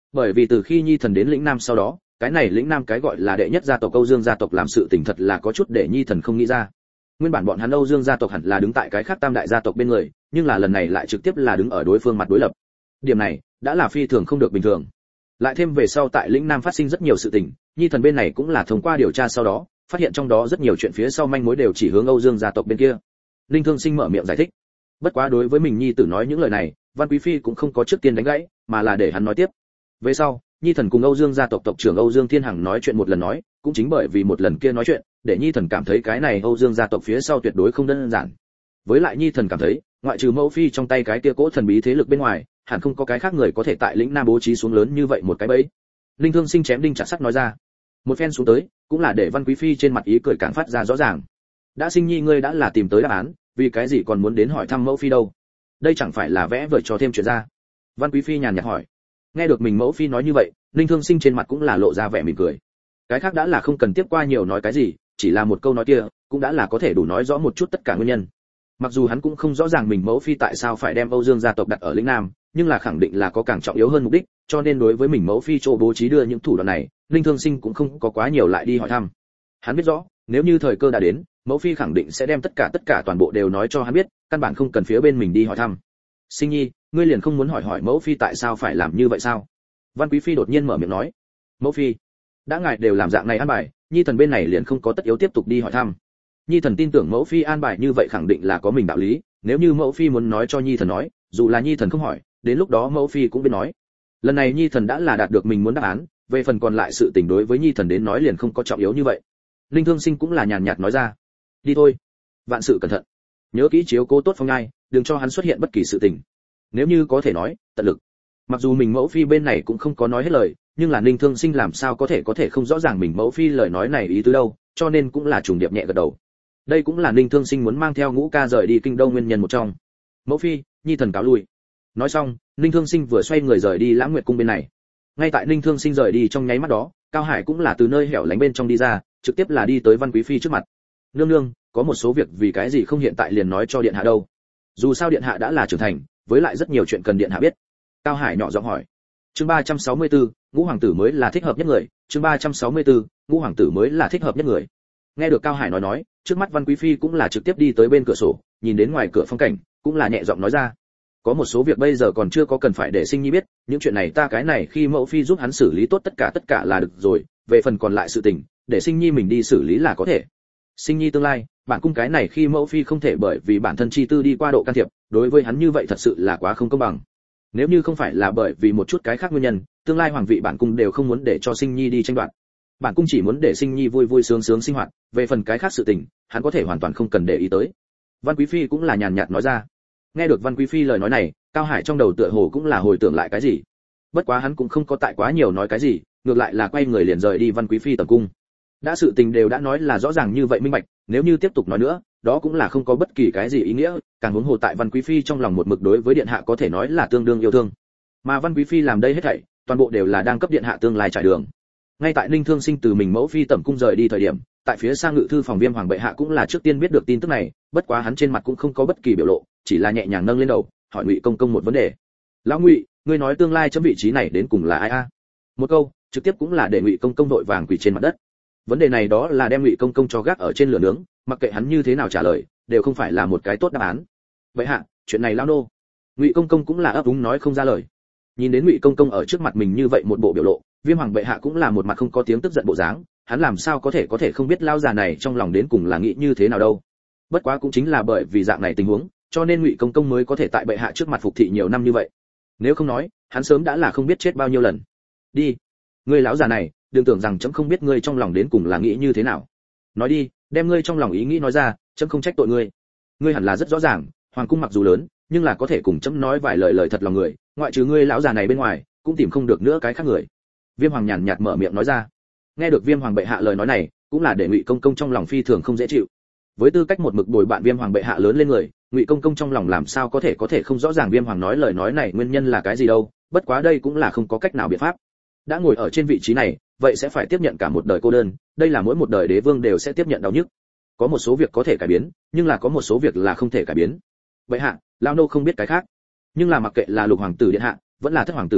Bởi vì từ khi Nhi Thần đến lĩnh Nam sau đó, cái này lĩnh Nam cái gọi là đệ nhất gia tộc Âu Dương gia tộc làm sự tình thật là có chút để Nhi Thần không nghĩ ra. Nguyên bản bọn hắn Âu Dương gia tộc hẳn là đứng tại cái khác tam đại gia tộc bên người, nhưng là lần này lại trực tiếp là đứng ở đối phương mặt đối lập. Điểm này đã là phi thường không được bình thường. Lại thêm về sau tại lĩnh Nam phát sinh rất nhiều sự tình, Nhi Thần bên này cũng là thông qua điều tra sau đó, phát hiện trong đó rất nhiều chuyện phía sau manh mối đều chỉ hướng Âu Dương gia tộc bên kia. Linh Thương Sinh mở miệng giải thích. Bất quá đối với mình nhi tử nói những lời này, Văn Quý phi cũng không có trước tiên đánh gãy, mà là để hắn nói tiếp. Về sau, Nhi Thần cùng Âu Dương gia tộc tộc trưởng Âu Dương Thiên Hằng nói chuyện một lần nói, cũng chính bởi vì một lần kia nói chuyện, để Nhi Thần cảm thấy cái này Âu Dương gia tộc phía sau tuyệt đối không đơn giản. Với lại Nhi Thần cảm thấy, ngoại trừ Mẫu phi trong tay cái kia cỗ thần bí thế lực bên ngoài, hẳn không có cái khác người có thể tại lĩnh Nam bố trí xuống lớn như vậy một cái bẫy. Linh Thương Sinh chém đinh chặt sắt nói ra. Một phen xuống tới, cũng là để Văn Quý phi trên mặt ý cười càng phát ra rõ ràng. Đã Sinh Nhi ngươi đã là tìm tới đáp án, vì cái gì còn muốn đến hỏi thăm Mẫu phi đâu? Đây chẳng phải là vẽ vời cho thêm chuyện ra. Văn Quý phi nhàn nhạt hỏi. Nghe được mình Mẫu phi nói như vậy, Linh Thương Sinh trên mặt cũng là lộ ra vẻ mỉm cười. Cái khác đã là không cần tiếp qua nhiều nói cái gì, chỉ là một câu nói kia, cũng đã là có thể đủ nói rõ một chút tất cả nguyên nhân. Mặc dù hắn cũng không rõ ràng mình Mẫu phi tại sao phải đem Âu Dương gia tộc đặt ở lĩnh Nam, nhưng là khẳng định là có càng trọng yếu hơn mục đích, cho nên đối với mình Mẫu phi chỗ bố trí đưa những thủ đoạn này, Linh Thương Sinh cũng không có quá nhiều lại đi hỏi thăm. Hắn biết rõ, nếu như thời cơ đã đến, Mẫu phi khẳng định sẽ đem tất cả tất cả toàn bộ đều nói cho hắn biết, căn bản không cần phía bên mình đi hỏi thăm. Sinh Nhi, ngươi liền không muốn hỏi hỏi Mẫu phi tại sao phải làm như vậy sao? Văn Quý phi đột nhiên mở miệng nói. Mẫu phi, đã ngài đều làm dạng này an bài, Nhi Thần bên này liền không có tất yếu tiếp tục đi hỏi thăm. Nhi Thần tin tưởng Mẫu phi an bài như vậy khẳng định là có mình đạo lý, nếu như Mẫu phi muốn nói cho Nhi Thần nói, dù là Nhi Thần không hỏi, đến lúc đó Mẫu phi cũng biết nói. Lần này Nhi Thần đã là đạt được mình muốn đáp án, về phần còn lại sự tình đối với Nhi Thần đến nói liền không có trọng yếu như vậy. Linh Thương Sinh cũng là nhàn nhạt nói ra. Đi thôi, vạn sự cẩn thận, nhớ kỹ chiếu cố tốt Phong Nhai, đừng cho hắn xuất hiện bất kỳ sự tình. Nếu như có thể nói, tận lực. Mặc dù mình Mẫu phi bên này cũng không có nói hết lời, nhưng là Ninh Thương Sinh làm sao có thể có thể không rõ ràng mình Mẫu phi lời nói này ý tứ đâu, cho nên cũng là trùng điệp nhẹ gật đầu. Đây cũng là Ninh Thương Sinh muốn mang theo Ngũ Ca rời đi kinh đô nguyên nhân một trong. Mẫu phi, Nhi Thần cáo lui. Nói xong, Ninh Thương Sinh vừa xoay người rời đi Lãng Nguyệt cung bên này. Ngay tại Ninh Thương Sinh rời đi trong nháy mắt đó, Cao Hải cũng là từ nơi hẻo lánh bên trong đi ra, trực tiếp là đi tới Văn Quý phi trước mặt. Nương nương, có một số việc vì cái gì không hiện tại liền nói cho điện hạ đâu? Dù sao điện hạ đã là trưởng thành, với lại rất nhiều chuyện cần điện hạ biết. Cao Hải nhỏ giọng hỏi. Chương ba trăm sáu mươi tư, Ngũ hoàng tử mới là thích hợp nhất người, chương ba trăm sáu mươi tư, Ngũ hoàng tử mới là thích hợp nhất người. Nghe được Cao Hải nói nói, trước mắt Văn Quý phi cũng là trực tiếp đi tới bên cửa sổ, nhìn đến ngoài cửa phong cảnh, cũng là nhẹ giọng nói ra. Có một số việc bây giờ còn chưa có cần phải để Sinh Nhi biết, những chuyện này ta cái này khi Mẫu phi giúp hắn xử lý tốt tất cả tất cả là được rồi, về phần còn lại sự tình, để Sinh Nhi mình đi xử lý là có thể. Sinh Nhi tương lai, bản cung cái này khi Mẫu phi không thể bởi vì bản thân chi tư đi qua độ can thiệp, đối với hắn như vậy thật sự là quá không công bằng. Nếu như không phải là bởi vì một chút cái khác nguyên nhân, tương lai hoàng vị bản cung đều không muốn để cho Sinh Nhi đi tranh đoạt. Bản cung chỉ muốn để Sinh Nhi vui vui sướng sướng sinh hoạt, về phần cái khác sự tình, hắn có thể hoàn toàn không cần để ý tới. Văn Quý phi cũng là nhàn nhạt nói ra. Nghe được Văn Quý phi lời nói này, Cao Hải trong đầu tựa hồ cũng là hồi tưởng lại cái gì. Bất quá hắn cũng không có tại quá nhiều nói cái gì, ngược lại là quay người liền rời đi Văn Quý phi tầm cung. Đã sự tình đều đã nói là rõ ràng như vậy minh bạch, nếu như tiếp tục nói nữa, đó cũng là không có bất kỳ cái gì ý nghĩa, càng huống hồ tại Văn Quý phi trong lòng một mực đối với điện hạ có thể nói là tương đương yêu thương. Mà Văn Quý phi làm đây hết thảy, toàn bộ đều là đang cấp điện hạ tương lai trải đường. Ngay tại Ninh Thương Sinh từ mình Mẫu phi tẩm cung rời đi thời điểm, tại phía sang ngự thư phòng Viêm hoàng bệ hạ cũng là trước tiên biết được tin tức này, bất quá hắn trên mặt cũng không có bất kỳ biểu lộ, chỉ là nhẹ nhàng nâng lên đầu, hỏi Ngụy công công một vấn đề. Lão Ngụy, ngươi nói tương lai chấm vị trí này đến cùng là ai a? Một câu, trực tiếp cũng là để Ngụy công công đội vàng quỳ trên mặt đất. Vấn đề này đó là đem Ngụy công công cho gác ở trên lửa nướng, mặc kệ hắn như thế nào trả lời, đều không phải là một cái tốt đáp án. Vậy hạ, chuyện này lão nô. Ngụy công công cũng là ấp úng nói không ra lời. Nhìn đến Ngụy công công ở trước mặt mình như vậy một bộ biểu lộ, Viêm hoàng bệ hạ cũng là một mặt không có tiếng tức giận bộ dáng, hắn làm sao có thể có thể không biết lão già này trong lòng đến cùng là nghĩ như thế nào đâu. Bất quá cũng chính là bởi vì dạng này tình huống, cho nên Ngụy công công mới có thể tại bệ hạ trước mặt phục thị nhiều năm như vậy. Nếu không nói, hắn sớm đã là không biết chết bao nhiêu lần. Đi, ngươi lão già này, đừng tưởng rằng chấm không biết ngươi trong lòng đến cùng là nghĩ như thế nào. Nói đi, đem ngươi trong lòng ý nghĩ nói ra, chấm không trách tội ngươi. Ngươi hẳn là rất rõ ràng, hoàng cung mặc dù lớn, nhưng là có thể cùng chấm nói vài lời lời thật lòng người, ngoại trừ ngươi lão già này bên ngoài, cũng tìm không được nữa cái khác người. Viêm hoàng nhàn nhạt mở miệng nói ra. Nghe được Viêm hoàng bệ hạ lời nói này, cũng là để Ngụy công công trong lòng phi thường không dễ chịu. Với tư cách một mực bồi bạn Viêm hoàng bệ hạ lớn lên người, Ngụy công công trong lòng làm sao có thể có thể không rõ ràng Viêm hoàng nói lời nói này nguyên nhân là cái gì đâu, bất quá đây cũng là không có cách nào biện pháp. Đã ngồi ở trên vị trí này, vậy sẽ phải tiếp nhận cả một đời cô đơn, đây là mỗi một đời đế vương đều sẽ tiếp nhận đau nhức. Có một số việc có thể cải biến, nhưng là có một số việc là không thể cải biến. Bệ hạ, lão nô không biết cái khác, nhưng là mặc kệ là lục hoàng tử điện hạ, vẫn là thất hoàng tử điện hạ,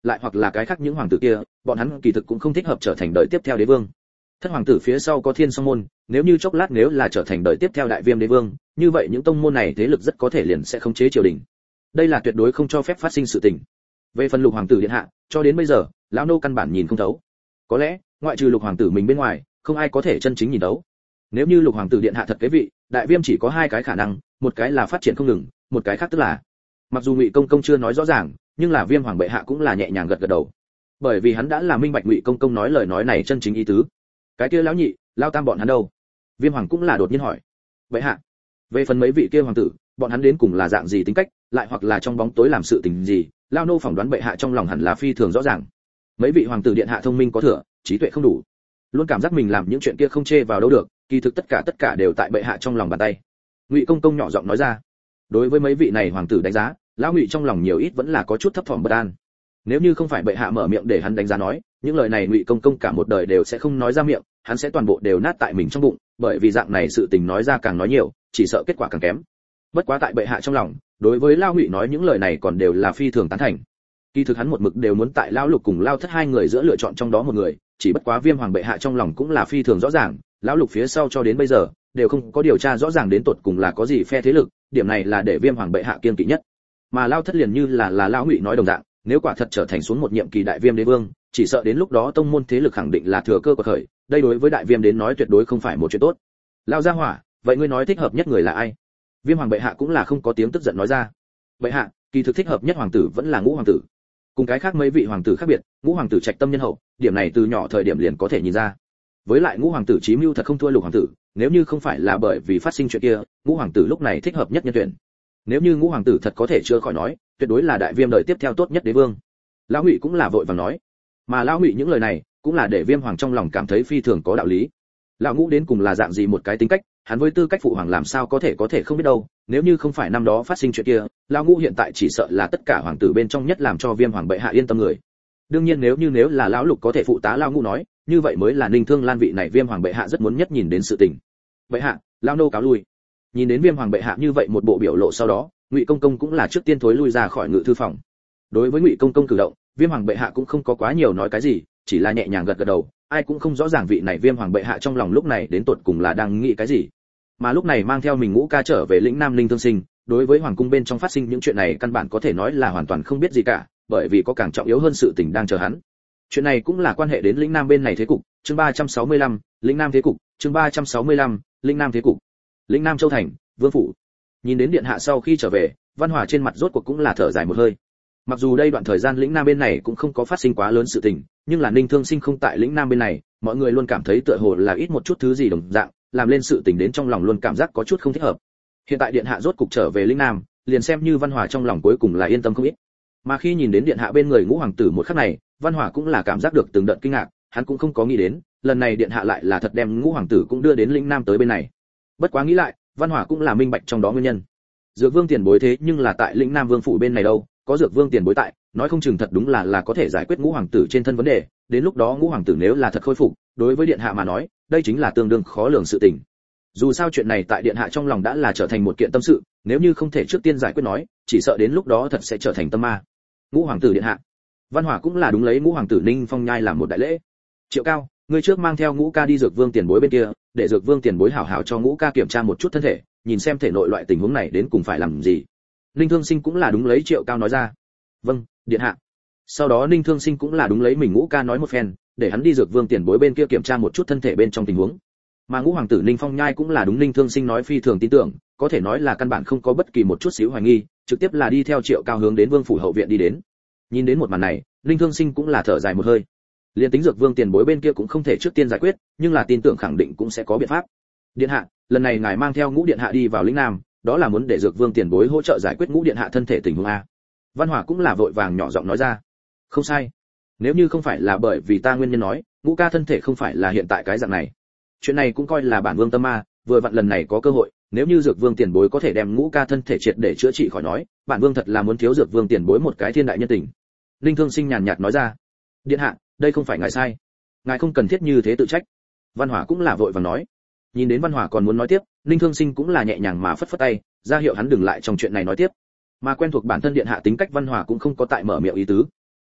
lại hoặc là cái khác những hoàng tử kia, bọn hắn kỳ thực cũng không thích hợp trở thành đời tiếp theo đế vương. Thất hoàng tử phía sau có Thiên Song môn, nếu như chốc lát nếu là trở thành đời tiếp theo đại viêm đế vương, như vậy những tông môn này thế lực rất có thể liền sẽ khống chế triều đình. Đây là tuyệt đối không cho phép phát sinh sự tình. Về phần Lục hoàng tử điện hạ, cho đến bây giờ, lão nô căn bản nhìn không thấu. Có lẽ, ngoại trừ Lục hoàng tử mình bên ngoài, không ai có thể chân chính nhìn thấu. Nếu như Lục hoàng tử điện hạ thật kế vị, đại viêm chỉ có hai cái khả năng, một cái là phát triển không ngừng, một cái khác tức là, mặc dù Ngụy Công Công chưa nói rõ ràng, nhưng là Viêm hoàng bệ hạ cũng là nhẹ nhàng gật gật đầu. Bởi vì hắn đã là minh bạch Ngụy Công Công nói lời nói này chân chính ý tứ. Cái kia lão nhị, lao tam bọn hắn đâu? Viêm hoàng cũng là đột nhiên hỏi. Bệ hạ, về phần mấy vị kia hoàng tử, bọn hắn đến cùng là dạng gì tính cách, lại hoặc là trong bóng tối làm sự tình gì, lao nô phỏng đoán bệ hạ trong lòng hẳn là phi thường rõ ràng. Mấy vị hoàng tử điện hạ thông minh có thừa, trí tuệ không đủ, luôn cảm giác mình làm những chuyện kia không chê vào đâu được, kỳ thực tất cả tất cả đều tại bệ hạ trong lòng bàn tay. Ngụy Công Công nhỏ giọng nói ra. Đối với mấy vị này hoàng tử đánh giá, lão Ngụy trong lòng nhiều ít vẫn là có chút thấp thỏm bất an. Nếu như không phải bệ hạ mở miệng để hắn đánh giá nói, những lời này Ngụy Công Công cả một đời đều sẽ không nói ra miệng, hắn sẽ toàn bộ đều nát tại mình trong bụng, bởi vì dạng này sự tình nói ra càng nói nhiều, chỉ sợ kết quả càng kém. Bất quá tại bệ hạ trong lòng, đối với lão Ngụy nói những lời này còn đều là phi thường tán thành. Kỳ thực hắn một mực đều muốn tại lão Lục cùng lão Thất hai người giữa lựa chọn trong đó một người, chỉ bất quá Viêm hoàng bệ hạ trong lòng cũng là phi thường rõ ràng, lão Lục phía sau cho đến bây giờ đều không có điều tra rõ ràng đến tột cùng là có gì phe thế lực, điểm này là để Viêm hoàng bệ hạ kiêng kỵ nhất. Mà lão Thất liền như là là lão Ngụy nói đồng dạng, nếu quả thật trở thành xuống một nhiệm kỳ đại viêm đế vương, chỉ sợ đến lúc đó tông môn thế lực khẳng định là thừa cơ của khởi, đây đối với đại viêm đến nói tuyệt đối không phải một chuyện tốt. Lão gia hỏa, vậy ngươi nói thích hợp nhất người là ai? Viêm hoàng bệ hạ cũng là không có tiếng tức giận nói ra. Bệ hạ, kỳ thực thích hợp nhất hoàng tử vẫn là Ngũ hoàng tử. Cùng cái khác mấy vị hoàng tử khác biệt, Ngũ hoàng tử trạch tâm nhân hậu, điểm này từ nhỏ thời điểm liền có thể nhìn ra. Với lại Ngũ hoàng tử chí mưu thật không thua Lục hoàng tử, nếu như không phải là bởi vì phát sinh chuyện kia, Ngũ hoàng tử lúc này thích hợp nhất nhân tuyển. Nếu như Ngũ hoàng tử thật có thể chữa khỏi nói, tuyệt đối là đại viêm đời tiếp theo tốt nhất đế vương. Lão Ngụy cũng là vội vàng nói, mà lão Ngụy những lời này cũng là để Viêm hoàng trong lòng cảm thấy phi thường có đạo lý. Lão Ngũ đến cùng là dạng gì một cái tính cách, hắn với tư cách phụ hoàng làm sao có thể có thể không biết đâu, nếu như không phải năm đó phát sinh chuyện kia, lão Ngũ hiện tại chỉ sợ là tất cả hoàng tử bên trong nhất làm cho Viêm hoàng bệ hạ yên tâm người. Đương nhiên nếu như nếu là lão Lục có thể phụ tá lão Ngũ nói, như vậy mới là Ninh Thương Lan vị này Viêm hoàng bệ hạ rất muốn nhất nhìn đến sự tình. Bệ hạ, lão nô cáo lui. Nhìn đến Viêm hoàng bệ hạ như vậy một bộ biểu lộ sau đó, Ngụy Công Công cũng là trước tiên thối lui ra khỏi ngự thư phòng. Đối với Ngụy Công Công cử động, Viêm hoàng bệ hạ cũng không có quá nhiều nói cái gì, chỉ là nhẹ nhàng gật gật đầu, ai cũng không rõ ràng vị này Viêm hoàng bệ hạ trong lòng lúc này đến tột cùng là đang nghĩ cái gì. Mà lúc này mang theo mình Ngũ ca trở về lĩnh Nam Ninh Thương Sinh, đối với hoàng cung bên trong phát sinh những chuyện này căn bản có thể nói là hoàn toàn không biết gì cả, bởi vì có càng trọng yếu hơn sự tình đang chờ hắn. Chuyện này cũng là quan hệ đến lĩnh Nam bên này thế cục, chương ba trăm sáu mươi lăm, lĩnh Nam thế cục, chương ba trăm sáu mươi lăm, lĩnh Nam thế cục. Lĩnh Nam Châu thành, vương phủ. Nhìn đến điện hạ sau khi trở về, Văn Hòa trên mặt rốt cuộc cũng là thở dài một hơi. Mặc dù đây đoạn thời gian lĩnh Nam bên này cũng không có phát sinh quá lớn sự tình, nhưng là Ninh Thương Sinh không tại lĩnh Nam bên này, mọi người luôn cảm thấy tựa hồ là ít một chút thứ gì đồng dạng, làm lên sự tình đến trong lòng luôn cảm giác có chút không thích hợp. Hiện tại điện hạ rốt cục trở về lĩnh Nam, liền xem như Văn Hòa trong lòng cuối cùng là yên tâm không ít. Mà khi nhìn đến điện hạ bên người Ngũ hoàng tử một khắc này, Văn Hòa cũng là cảm giác được từng đợt kinh ngạc, hắn cũng không có nghĩ đến, lần này điện hạ lại là thật đem Ngũ hoàng tử cũng đưa đến lĩnh Nam tới bên này. Bất quá nghĩ lại, Văn Hòa cũng là minh bạch trong đó nguyên nhân. Dược Vương tiền bối thế nhưng là tại lĩnh Nam Vương phủ bên này đâu, có Dược Vương tiền bối tại, nói không chừng thật đúng là là có thể giải quyết Ngũ hoàng tử trên thân vấn đề, đến lúc đó Ngũ hoàng tử nếu là thật khôi phục, đối với điện hạ mà nói, đây chính là tương đương khó lường sự tình. Dù sao chuyện này tại điện hạ trong lòng đã là trở thành một kiện tâm sự, nếu như không thể trước tiên giải quyết nói, chỉ sợ đến lúc đó thật sẽ trở thành tâm ma. Ngũ hoàng tử điện hạ. Văn Hòa cũng là đúng lấy Ngũ hoàng tử Ninh Phong nhai làm một đại lễ. Triệu Cao, ngươi trước mang theo Ngũ ca đi Dược Vương tiền bối bên kia, để Dược Vương tiền bối hảo hảo cho Ngũ ca kiểm tra một chút thân thể, nhìn xem thể nội loại tình huống này đến cùng phải làm gì. Ninh Thương Sinh cũng là đúng lấy Triệu Cao nói ra. Vâng, điện hạ. Sau đó Ninh Thương Sinh cũng là đúng lấy mình Ngũ ca nói một phen, để hắn đi Dược Vương tiền bối bên kia kiểm tra một chút thân thể bên trong tình huống. Mà Ngũ hoàng tử Ninh Phong nhai cũng là đúng Ninh Thương Sinh nói phi thường tin tưởng, có thể nói là căn bản không có bất kỳ một chút xíu hoài nghi, trực tiếp là đi theo Triệu Cao hướng đến Vương phủ hậu viện đi đến. Nhìn đến một màn này, Ninh Thương Sinh cũng là thở dài một hơi. Liên tính Dược Vương tiền bối bên kia cũng không thể trước tiên giải quyết, nhưng là tin tưởng khẳng định cũng sẽ có biện pháp. Điện hạ, lần này ngài mang theo Ngũ điện hạ đi vào lĩnh Nam, đó là muốn để Dược Vương tiền bối hỗ trợ giải quyết Ngũ điện hạ thân thể tình huống a. Văn Hòa cũng là vội vàng nhỏ giọng nói ra. Không sai. Nếu như không phải là bởi vì ta nguyên nhân nói, Ngũ ca thân thể không phải là hiện tại cái dạng này. Chuyện này cũng coi là bản vương tâm ma, vừa vặn lần này có cơ hội, nếu như Dược Vương tiền bối có thể đem Ngũ ca thân thể triệt để chữa trị khỏi nói, bản vương thật là muốn thiếu Dược Vương tiền bối một cái thiên đại nhân tình. Linh Thương Sinh nhàn nhạt nói ra. Điện hạ, đây không phải ngài sai, ngài không cần thiết như thế tự trách. Văn Hòa cũng là vội vàng nói. Nhìn đến Văn Hòa còn muốn nói tiếp, Linh Thương Sinh cũng là nhẹ nhàng mà phất phất tay, ra hiệu hắn đừng lại trong chuyện này nói tiếp. Mà quen thuộc bản thân điện hạ tính cách Văn Hòa cũng không có tại mở miệng ý tứ.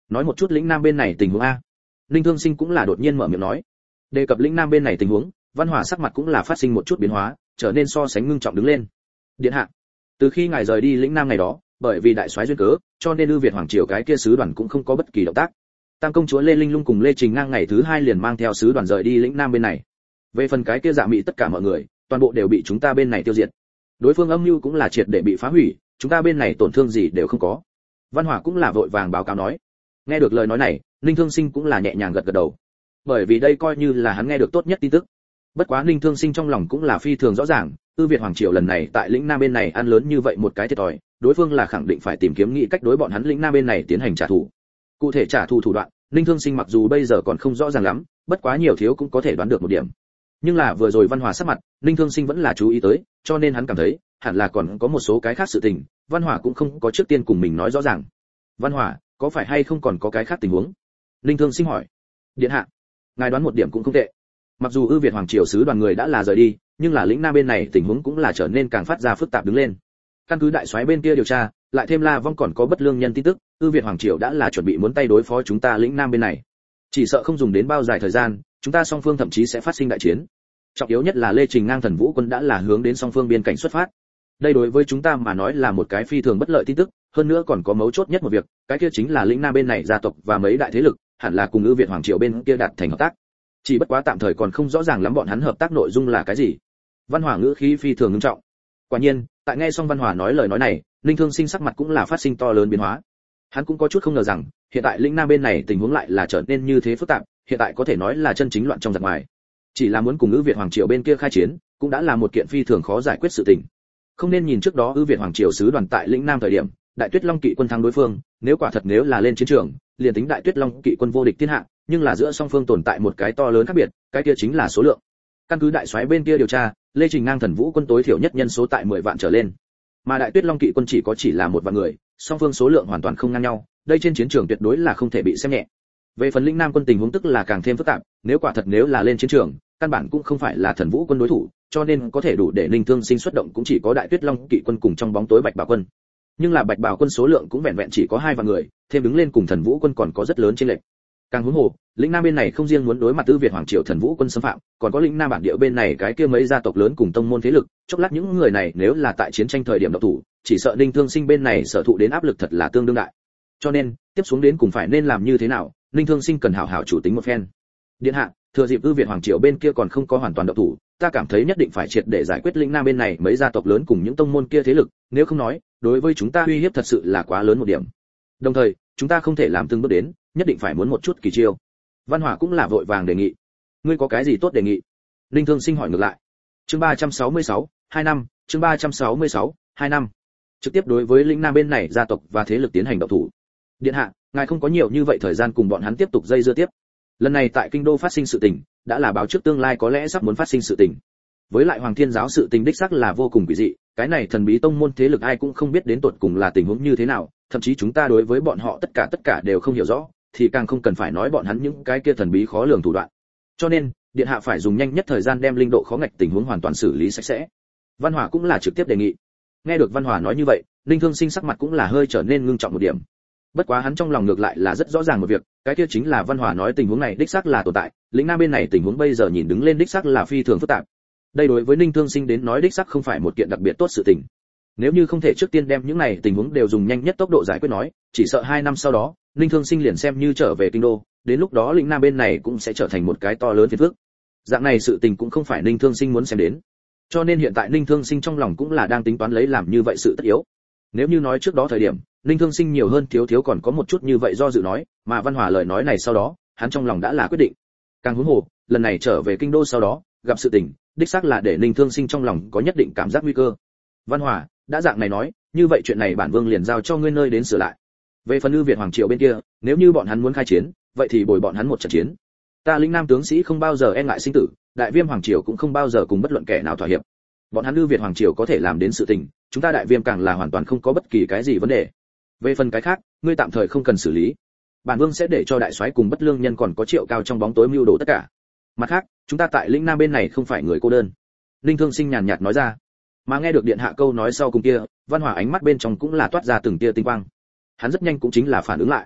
nói một chút lĩnh nam bên này tình huống a. Ninh Thương Sinh cũng là đột nhiên mở miệng nói. Đề cập lĩnh nam bên này tình huống, Văn Hòa sắc mặt cũng là phát sinh một chút biến hóa, trở nên so sánh ngưng trọng đứng lên. Điện hạ, từ khi ngài rời đi lĩnh nam ngày đó, bởi vì đại soái duyên cớ, cho nên ưu Việt hoàng triều cái kia sứ đoàn cũng không có bất kỳ động tác. Tam công chúa Lê Linh Lung cùng Lê Trình Ngang ngày thứ hai liền mang theo sứ đoàn rời đi lĩnh nam bên này. Về phần cái kia Dạ Mị tất cả mọi người, toàn bộ đều bị chúng ta bên này tiêu diệt. Đối phương âm mưu cũng là triệt để bị phá hủy, chúng ta bên này tổn thương gì đều không có. Văn Hòa cũng là vội vàng báo cáo nói. Nghe được lời nói này, Ninh Thương Sinh cũng là nhẹ nhàng gật gật đầu. Bởi vì đây coi như là hắn nghe được tốt nhất tin tức. Bất quá Ninh Thương Sinh trong lòng cũng là phi thường rõ ràng, ưu Việt hoàng triều lần này tại lĩnh nam bên này ăn lớn như vậy một cái thiệt thòi, đối phương là khẳng định phải tìm kiếm nghị cách đối bọn hắn lĩnh nam bên này tiến hành trả thù. Cụ thể trả thù thủ đoạn, Ninh Thương Sinh mặc dù bây giờ còn không rõ ràng lắm, bất quá nhiều thiếu cũng có thể đoán được một điểm. Nhưng là vừa rồi Văn Hòa sắc mặt, Ninh Thương Sinh vẫn là chú ý tới, cho nên hắn cảm thấy, hẳn là còn có một số cái khác sự tình, Văn Hòa cũng không có trước tiên cùng mình nói rõ ràng. Văn Hòa, có phải hay không còn có cái khác tình huống? Ninh Thương Sinh hỏi. Điện hạ, ngài đoán một điểm cũng không tệ. Mặc dù ưu Việt hoàng triều sứ đoàn người đã là rời đi, nhưng là lĩnh nam bên này tình huống cũng là trở nên càng phát ra phức tạp đứng lên. Căn cứ đại soái bên kia điều tra, lại thêm La Vong còn có bất lương nhân tin tức, ưu Việt hoàng triều đã là chuẩn bị muốn tay đối phó chúng ta lĩnh nam bên này. Chỉ sợ không dùng đến bao dài thời gian, chúng ta song phương thậm chí sẽ phát sinh đại chiến. Trọng yếu nhất là Lê Trình Ngang Thần Vũ quân đã là hướng đến song phương biên cảnh xuất phát. Đây đối với chúng ta mà nói là một cái phi thường bất lợi tin tức, hơn nữa còn có mấu chốt nhất một việc, cái kia chính là lĩnh nam bên này gia tộc và mấy đại thế lực, hẳn là cùng ưu Việt hoàng triều bên kia đạt thành hợp tác. Chỉ bất quá tạm thời còn không rõ ràng lắm bọn hắn hợp tác nội dung là cái gì. Văn Hòa ngữ khí phi thường nghiêm trọng. Quả nhiên, tại nghe xong Văn Hòa nói lời nói này, Ninh Thương Sinh sắc mặt cũng là phát sinh to lớn biến hóa. Hắn cũng có chút không ngờ rằng, hiện tại lĩnh nam bên này tình huống lại là trở nên như thế phức tạp, hiện tại có thể nói là chân chính loạn trong giặc ngoài. Chỉ là muốn cùng ưu Việt hoàng triều bên kia khai chiến, cũng đã là một kiện phi thường khó giải quyết sự tình. Không nên nhìn trước đó ưu Việt hoàng triều sứ đoàn tại lĩnh nam thời điểm, Đại Tuyết Long kỵ quân thắng đối phương, nếu quả thật nếu là lên chiến trường, liền tính Đại Tuyết Long kỵ quân vô địch thiên hạ, nhưng là giữa song phương tồn tại một cái to lớn khác biệt, cái kia chính là số lượng. Căn cứ đại soái bên kia điều tra, Lê Trình Ngang Thần Vũ quân tối thiểu nhất nhân số tại mười vạn trở lên, mà Đại Tuyết Long kỵ quân chỉ có chỉ là một vạn người, song phương số lượng hoàn toàn không ngang nhau, đây trên chiến trường tuyệt đối là không thể bị xem nhẹ. Về phần lĩnh nam quân tình huống tức là càng thêm phức tạp, nếu quả thật nếu là lên chiến trường, căn bản cũng không phải là Thần Vũ quân đối thủ, cho nên có thể đủ để Ninh Thương Sinh xuất động cũng chỉ có Đại Tuyết Long kỵ quân cùng trong bóng tối Bạch Bảo quân. Nhưng là Bạch Bảo quân số lượng cũng vẹn vẹn chỉ có hai vạn người, thêm đứng lên cùng Thần Vũ quân còn có rất lớn chênh lệch. Càng huống hồ, lĩnh nam bên này không riêng muốn đối mặt ưu Việt hoàng triều Thần Vũ quân xâm phạm, còn có lĩnh nam bản địa bên này cái kia mấy gia tộc lớn cùng tông môn thế lực, chốc lát những người này nếu là tại chiến tranh thời điểm động thủ, chỉ sợ Ninh Thương Sinh bên này sở thụ đến áp lực thật là tương đương đại. Cho nên, tiếp xuống đến cùng phải nên làm như thế nào, Ninh Thương Sinh cần hảo hảo chủ tính một phen. Điện hạ, thừa dịp ưu Việt hoàng triều bên kia còn không có hoàn toàn động thủ, ta cảm thấy nhất định phải triệt để giải quyết lĩnh nam bên này mấy gia tộc lớn cùng những tông môn kia thế lực, nếu không nói, đối với chúng ta uy hiếp thật sự là quá lớn một điểm. Đồng thời, chúng ta không thể làm từng bước đến, nhất định phải muốn một chút kỳ chiêu. Văn Hòa cũng là vội vàng đề nghị. Ngươi có cái gì tốt đề nghị? Ninh Thương Sinh hỏi ngược lại. Chương ba trăm sáu mươi sáu, hai năm, chương ba trăm sáu mươi sáu, hai năm. Trực tiếp đối với lĩnh nam bên này gia tộc và thế lực tiến hành động thủ. Điện hạ, ngài không có nhiều như vậy thời gian cùng bọn hắn tiếp tục dây dưa tiếp. Lần này tại kinh đô phát sinh sự tình, đã là báo trước tương lai có lẽ sắp muốn phát sinh sự tình. Với lại Hoàng Thiên giáo sự tình đích xác là vô cùng quỷ dị, cái này thần bí tông môn thế lực ai cũng không biết đến tột cùng là tình huống như thế nào, thậm chí chúng ta đối với bọn họ tất cả tất cả đều không hiểu rõ, thì càng không cần phải nói bọn hắn những cái kia thần bí khó lường thủ đoạn. Cho nên, điện hạ phải dùng nhanh nhất thời gian đem linh độ khó ngạch tình huống hoàn toàn xử lý sạch sẽ. Văn Hòa cũng là trực tiếp đề nghị. Nghe được Văn Hòa nói như vậy, Ninh Thương Sinh sắc mặt cũng là hơi trở nên ngưng trọng một điểm. Bất quá hắn trong lòng ngược lại là rất rõ ràng một việc, cái kia chính là Văn Hòa nói tình huống này đích xác là tồn tại, lĩnh nam bên này tình huống bây giờ nhìn đứng lên đích xác là phi thường phức tạp. Đây đối với Ninh Thương Sinh đến nói đích xác không phải một kiện đặc biệt tốt sự tình. Nếu như không thể trước tiên đem những này tình huống đều dùng nhanh nhất tốc độ giải quyết nói, chỉ sợ hai năm sau đó, Ninh Thương Sinh liền xem như trở về kinh đô, đến lúc đó lĩnh nam bên này cũng sẽ trở thành một cái to lớn phiền phức. Dạng này sự tình cũng không phải Ninh Thương Sinh muốn xem đến. Cho nên hiện tại Ninh Thương Sinh trong lòng cũng là đang tính toán lấy làm như vậy sự tất yếu. Nếu như nói trước đó thời điểm, Ninh Thương Sinh nhiều hơn thiếu thiếu còn có một chút như vậy do dự nói, mà Văn Hòa lời nói này sau đó, hắn trong lòng đã là quyết định. Càng huống hồ, lần này trở về kinh đô sau đó, gặp sự tình, đích xác là để Ninh Thương Sinh trong lòng có nhất định cảm giác nguy cơ. Văn Hòa, đã dạng này nói, như vậy chuyện này bản vương liền giao cho ngươi nơi đến sửa lại. Về phần ưu Việt hoàng triều bên kia, nếu như bọn hắn muốn khai chiến, vậy thì bồi bọn hắn một trận chiến. Ta lĩnh nam tướng sĩ không bao giờ e ngại sinh tử, đại viêm hoàng triều cũng không bao giờ cùng bất luận kẻ nào thỏa hiệp. Bọn hắn ưu Việt hoàng triều có thể làm đến sự tình, chúng ta đại viêm càng là hoàn toàn không có bất kỳ cái gì vấn đề. Về phần cái khác, ngươi tạm thời không cần xử lý. Bản vương sẽ để cho đại soái cùng bất lương nhân còn có Triệu Cao trong bóng tối mưu đồ tất cả. Mặt khác, chúng ta tại lĩnh nam bên này không phải người cô đơn. Ninh Thương Sinh nhàn nhạt nói ra. Mà nghe được điện hạ câu nói sau cùng kia, Văn Hòa ánh mắt bên trong cũng là toát ra từng tia tinh quang. Hắn rất nhanh cũng chính là phản ứng lại.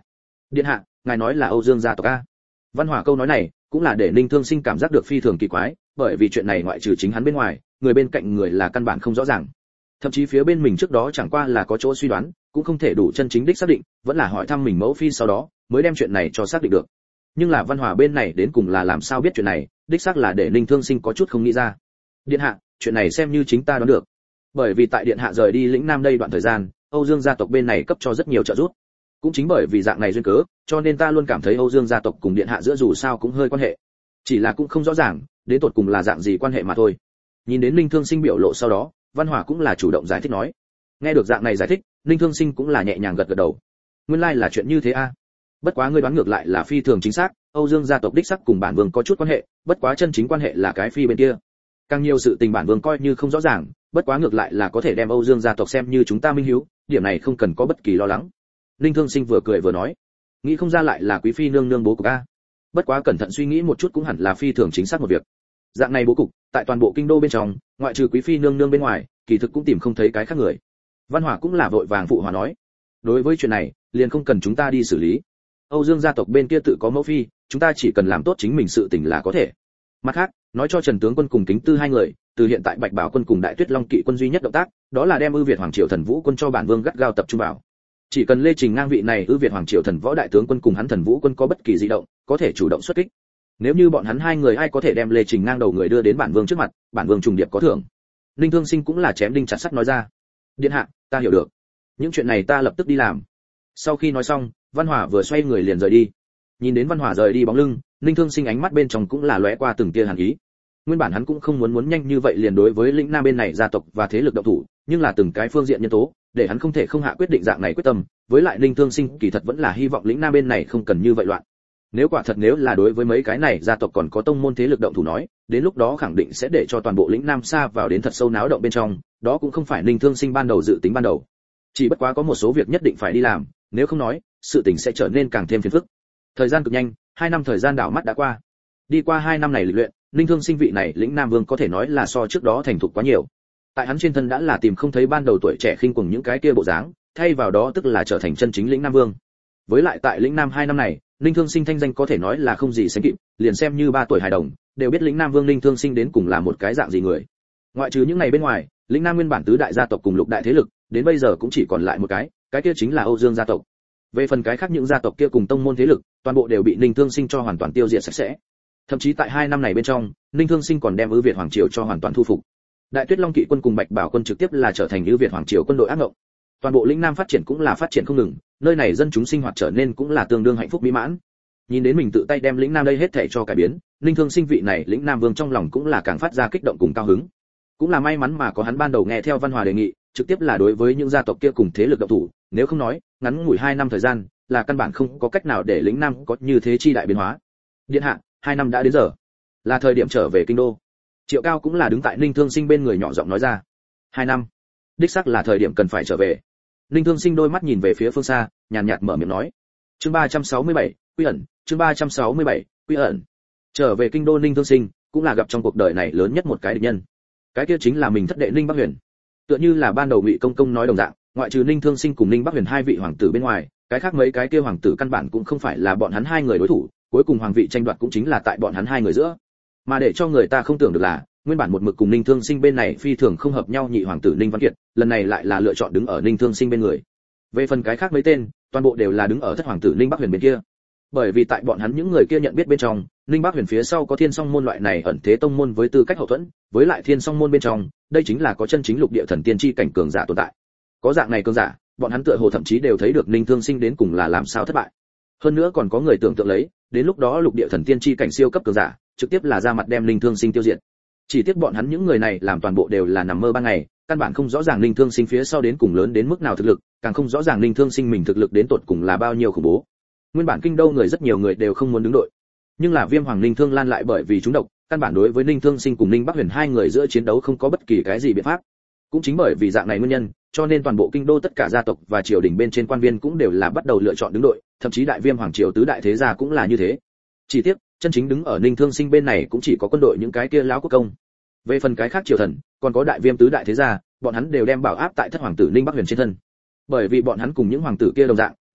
Điện hạ, ngài nói là Âu Dương gia tộc a? Văn Hòa câu nói này cũng là để Ninh Thương Sinh cảm giác được phi thường kỳ quái, bởi vì chuyện này ngoại trừ chính hắn bên ngoài, người bên cạnh người là căn bản không rõ ràng. Thậm chí phía bên mình trước đó chẳng qua là có chỗ suy đoán, cũng không thể đủ chân chính đích xác định, vẫn là hỏi thăm mình mẫu phi sau đó mới đem chuyện này cho xác định được. Nhưng là Văn Hòa bên này đến cùng là làm sao biết chuyện này, đích xác là để Ninh Thương Sinh có chút không nghĩ ra. Điện hạ, chuyện này xem như chính ta đoán được. Bởi vì tại điện hạ rời đi lĩnh Nam đây đoạn thời gian, Âu Dương gia tộc bên này cấp cho rất nhiều trợ giúp. Cũng chính bởi vì dạng này duyên cớ, cho nên ta luôn cảm thấy Âu Dương gia tộc cùng điện hạ giữa dù sao cũng hơi quan hệ. Chỉ là cũng không rõ ràng, đến tột cùng là dạng gì quan hệ mà thôi. Nhìn đến Ninh Thương Sinh biểu lộ sau đó, Văn Hòa cũng là chủ động giải thích nói. Nghe được dạng này giải thích, Ninh Thương Sinh cũng là nhẹ nhàng gật gật đầu. Nguyên lai like là chuyện như thế a. Bất quá ngươi đoán ngược lại là phi thường chính xác, Âu Dương gia tộc đích xác cùng bản vương có chút quan hệ, bất quá chân chính quan hệ là cái phi bên kia. Càng nhiều sự tình bản vương coi như không rõ ràng, bất quá ngược lại là có thể đem Âu Dương gia tộc xem như chúng ta minh hiếu, điểm này không cần có bất kỳ lo lắng. Ninh Thương Sinh vừa cười vừa nói, nghĩ không ra lại là quý phi nương nương bố cục a. Bất quá cẩn thận suy nghĩ một chút cũng hẳn là phi thường chính xác một việc. Dạng này bố cục, tại toàn bộ kinh đô bên trong, ngoại trừ quý phi nương nương bên ngoài, kỳ thực cũng tìm không thấy cái khác người. Văn Hòa cũng là vội vàng phụ hòa nói, đối với chuyện này, liền không cần chúng ta đi xử lý. Âu Dương gia tộc bên kia tự có mẫu phi, chúng ta chỉ cần làm tốt chính mình sự tình là có thể. Mặt khác, nói cho Trần tướng quân cùng Kính Tư hai người, từ hiện tại Bạch Bảo quân cùng Đại Tuyết Long kỵ quân duy nhất động tác, đó là đem ưu Việt Hoàng Triều Thần Vũ quân cho bản vương gắt gao tập trung vào. Chỉ cần Lê Trình ngang vị này ưu Việt Hoàng Triều Thần Võ đại tướng quân cùng hắn Thần Vũ quân có bất kỳ dị động, có thể chủ động xuất kích. Nếu như bọn hắn hai người ai có thể đem Lê Trình ngang đầu người đưa đến bản vương trước mặt, bản vương trùng điệp có thưởng. Ninh Thương Sinh cũng là chém đinh chặt sắt nói ra. Điện hạ, ta hiểu được. Những chuyện này ta lập tức đi làm. Sau khi nói xong, Văn Hòa vừa xoay người liền rời đi. Nhìn đến Văn Hòa rời đi bóng lưng, Ninh Thương Sinh ánh mắt bên trong cũng là lóe qua từng tia hàn ý. Nguyên bản hắn cũng không muốn muốn nhanh như vậy liền đối với lĩnh Nam bên này gia tộc và thế lực động thủ, nhưng là từng cái phương diện nhân tố, để hắn không thể không hạ quyết định dạng này quyết tâm, với lại Ninh Thương Sinh kỳ thật vẫn là hy vọng lĩnh Nam bên này không cần như vậy loạn. Nếu quả thật nếu là đối với mấy cái này gia tộc còn có tông môn thế lực động thủ nói, đến lúc đó khẳng định sẽ để cho toàn bộ lĩnh Nam xa vào đến thật sâu náo động bên trong, đó cũng không phải Ninh Thương Sinh ban đầu dự tính ban đầu. Chỉ bất quá có một số việc nhất định phải đi làm, nếu không nói, sự tình sẽ trở nên càng thêm phiền phức. Thời gian cực nhanh, hai năm thời gian đảo mắt đã qua. Đi qua hai năm này lịch luyện, Ninh Thương Sinh vị này lĩnh Nam Vương có thể nói là so trước đó thành thục quá nhiều. Tại hắn trên thân đã là tìm không thấy ban đầu tuổi trẻ khinh cuồng những cái kia bộ dáng, thay vào đó tức là trở thành chân chính lĩnh Nam Vương. Với lại tại lĩnh Nam hai năm này, Ninh Thương Sinh thanh danh có thể nói là không gì sánh kịp, liền xem như ba tuổi hài đồng, đều biết lĩnh Nam Vương Ninh Thương Sinh đến cùng là một cái dạng gì người. Ngoại trừ những ngày bên ngoài, lĩnh Nam nguyên bản tứ đại gia tộc cùng lục đại thế lực, đến bây giờ cũng chỉ còn lại một cái, cái kia chính là Âu Dương gia tộc. Về phần cái khác những gia tộc kia cùng tông môn thế lực, toàn bộ đều bị Ninh Thương Sinh cho hoàn toàn tiêu diệt sạch sẽ. Thậm chí tại hai năm này bên trong, Ninh Thương Sinh còn đem ưu Việt Hoàng Triều cho hoàn toàn thu phục. Đại Tuyết Long kỵ quân cùng Bạch Bảo quân trực tiếp là trở thành ưu Việt Hoàng Triều quân đội ác ngộng. Toàn bộ lĩnh Nam phát triển cũng là phát triển không ngừng, nơi này dân chúng sinh hoạt trở nên cũng là tương đương hạnh phúc mỹ mãn. Nhìn đến mình tự tay đem lĩnh Nam đây hết thảy cho cải biến, Ninh Thương Sinh vị này lĩnh Nam Vương trong lòng cũng là càng phát ra kích động cùng cao hứng. Cũng là may mắn mà có hắn ban đầu nghe theo Văn Hòa đề nghị, trực tiếp là đối với những gia tộc kia cùng thế lực động thủ, nếu không nói, ngắn ngủi hai năm thời gian, là căn bản không có cách nào để lĩnh Nam có như thế chi đại biến hóa. Điện hạ, hai năm đã đến giờ, là thời điểm trở về kinh đô. Triệu Cao cũng là đứng tại Ninh Thương Sinh bên người nhỏ giọng nói ra. Hai năm, đích xác là thời điểm cần phải trở về. Ninh Thương Sinh đôi mắt nhìn về phía phương xa, nhàn nhạt mở miệng nói. Chương ba trăm sáu mươi bảy, Quy ẩn, chương ba trăm sáu mươi bảy, Quy ẩn. Trở về kinh đô Ninh Thương Sinh, cũng là gặp trong cuộc đời này lớn nhất một cái địch nhân. Cái kia chính là mình thất đệ Ninh Bắc Huyền. Tựa như là ban đầu Ngụy Công Công nói đồng dạng, ngoại trừ Ninh Thương Sinh cùng Ninh Bắc Huyền hai vị hoàng tử bên ngoài, cái khác mấy cái kia hoàng tử căn bản cũng không phải là bọn hắn hai người đối thủ, cuối cùng hoàng vị tranh đoạt cũng chính là tại bọn hắn hai người giữa. Mà để cho người ta không tưởng được là, nguyên bản một mực cùng Ninh Thương Sinh bên này phi thường không hợp nhau nhị hoàng tử Ninh Văn Kiệt, lần này lại là lựa chọn đứng ở Ninh Thương Sinh bên người. Về phần cái khác mấy tên, toàn bộ đều là đứng ở thất hoàng tử Ninh Bắc Huyền bên kia. Bởi vì tại bọn hắn những người kia nhận biết bên trong, Ninh Bắc Huyền phía sau có Thiên Song môn loại này ẩn thế tông môn với tư cách hậu thuẫn, với lại Thiên Song môn bên trong, đây chính là có chân chính lục địa thần tiên chi cảnh cường giả tồn tại. Có dạng này cường giả, bọn hắn tựa hồ thậm chí đều thấy được Ninh Thương Sinh đến cùng là làm sao thất bại. Hơn nữa còn có người tưởng tượng lấy, đến lúc đó lục địa thần tiên chi cảnh siêu cấp cường giả, trực tiếp là ra mặt đem Ninh Thương Sinh tiêu diệt. Chỉ tiếc bọn hắn những người này làm toàn bộ đều là nằm mơ ban ngày, căn bản không rõ ràng Ninh Thương Sinh phía sau đến cùng lớn đến mức nào thực lực, càng không rõ ràng Ninh Thương Sinh mình thực lực đến tột cùng là bao nhiêu khủng bố. Nguyên bản kinh đô người rất nhiều người đều không muốn đứng đội, nhưng là Viêm Hoàng Ninh Thương Lan lại bởi vì trúng độc, căn bản đối với Ninh Thương Sinh cùng Ninh Bắc Huyền hai người giữa chiến đấu không có bất kỳ cái gì biện pháp. Cũng chính bởi vì dạng này nguyên nhân, cho nên toàn bộ kinh đô tất cả gia tộc và triều đình bên trên quan viên cũng đều là bắt đầu lựa chọn đứng đội, thậm chí đại Viêm Hoàng triều tứ đại thế gia cũng là như thế. Chỉ tiếc, chân chính đứng ở Ninh Thương Sinh bên này cũng chỉ có quân đội những cái kia lão quốc công. Về phần cái khác triều thần, còn có đại Viêm tứ đại thế gia, bọn hắn đều đem bảo áp tại thất hoàng tử Ninh Bắc Huyền trên thân. Bởi vì bọn hắn cùng những hoàng tử kia đồng dạng,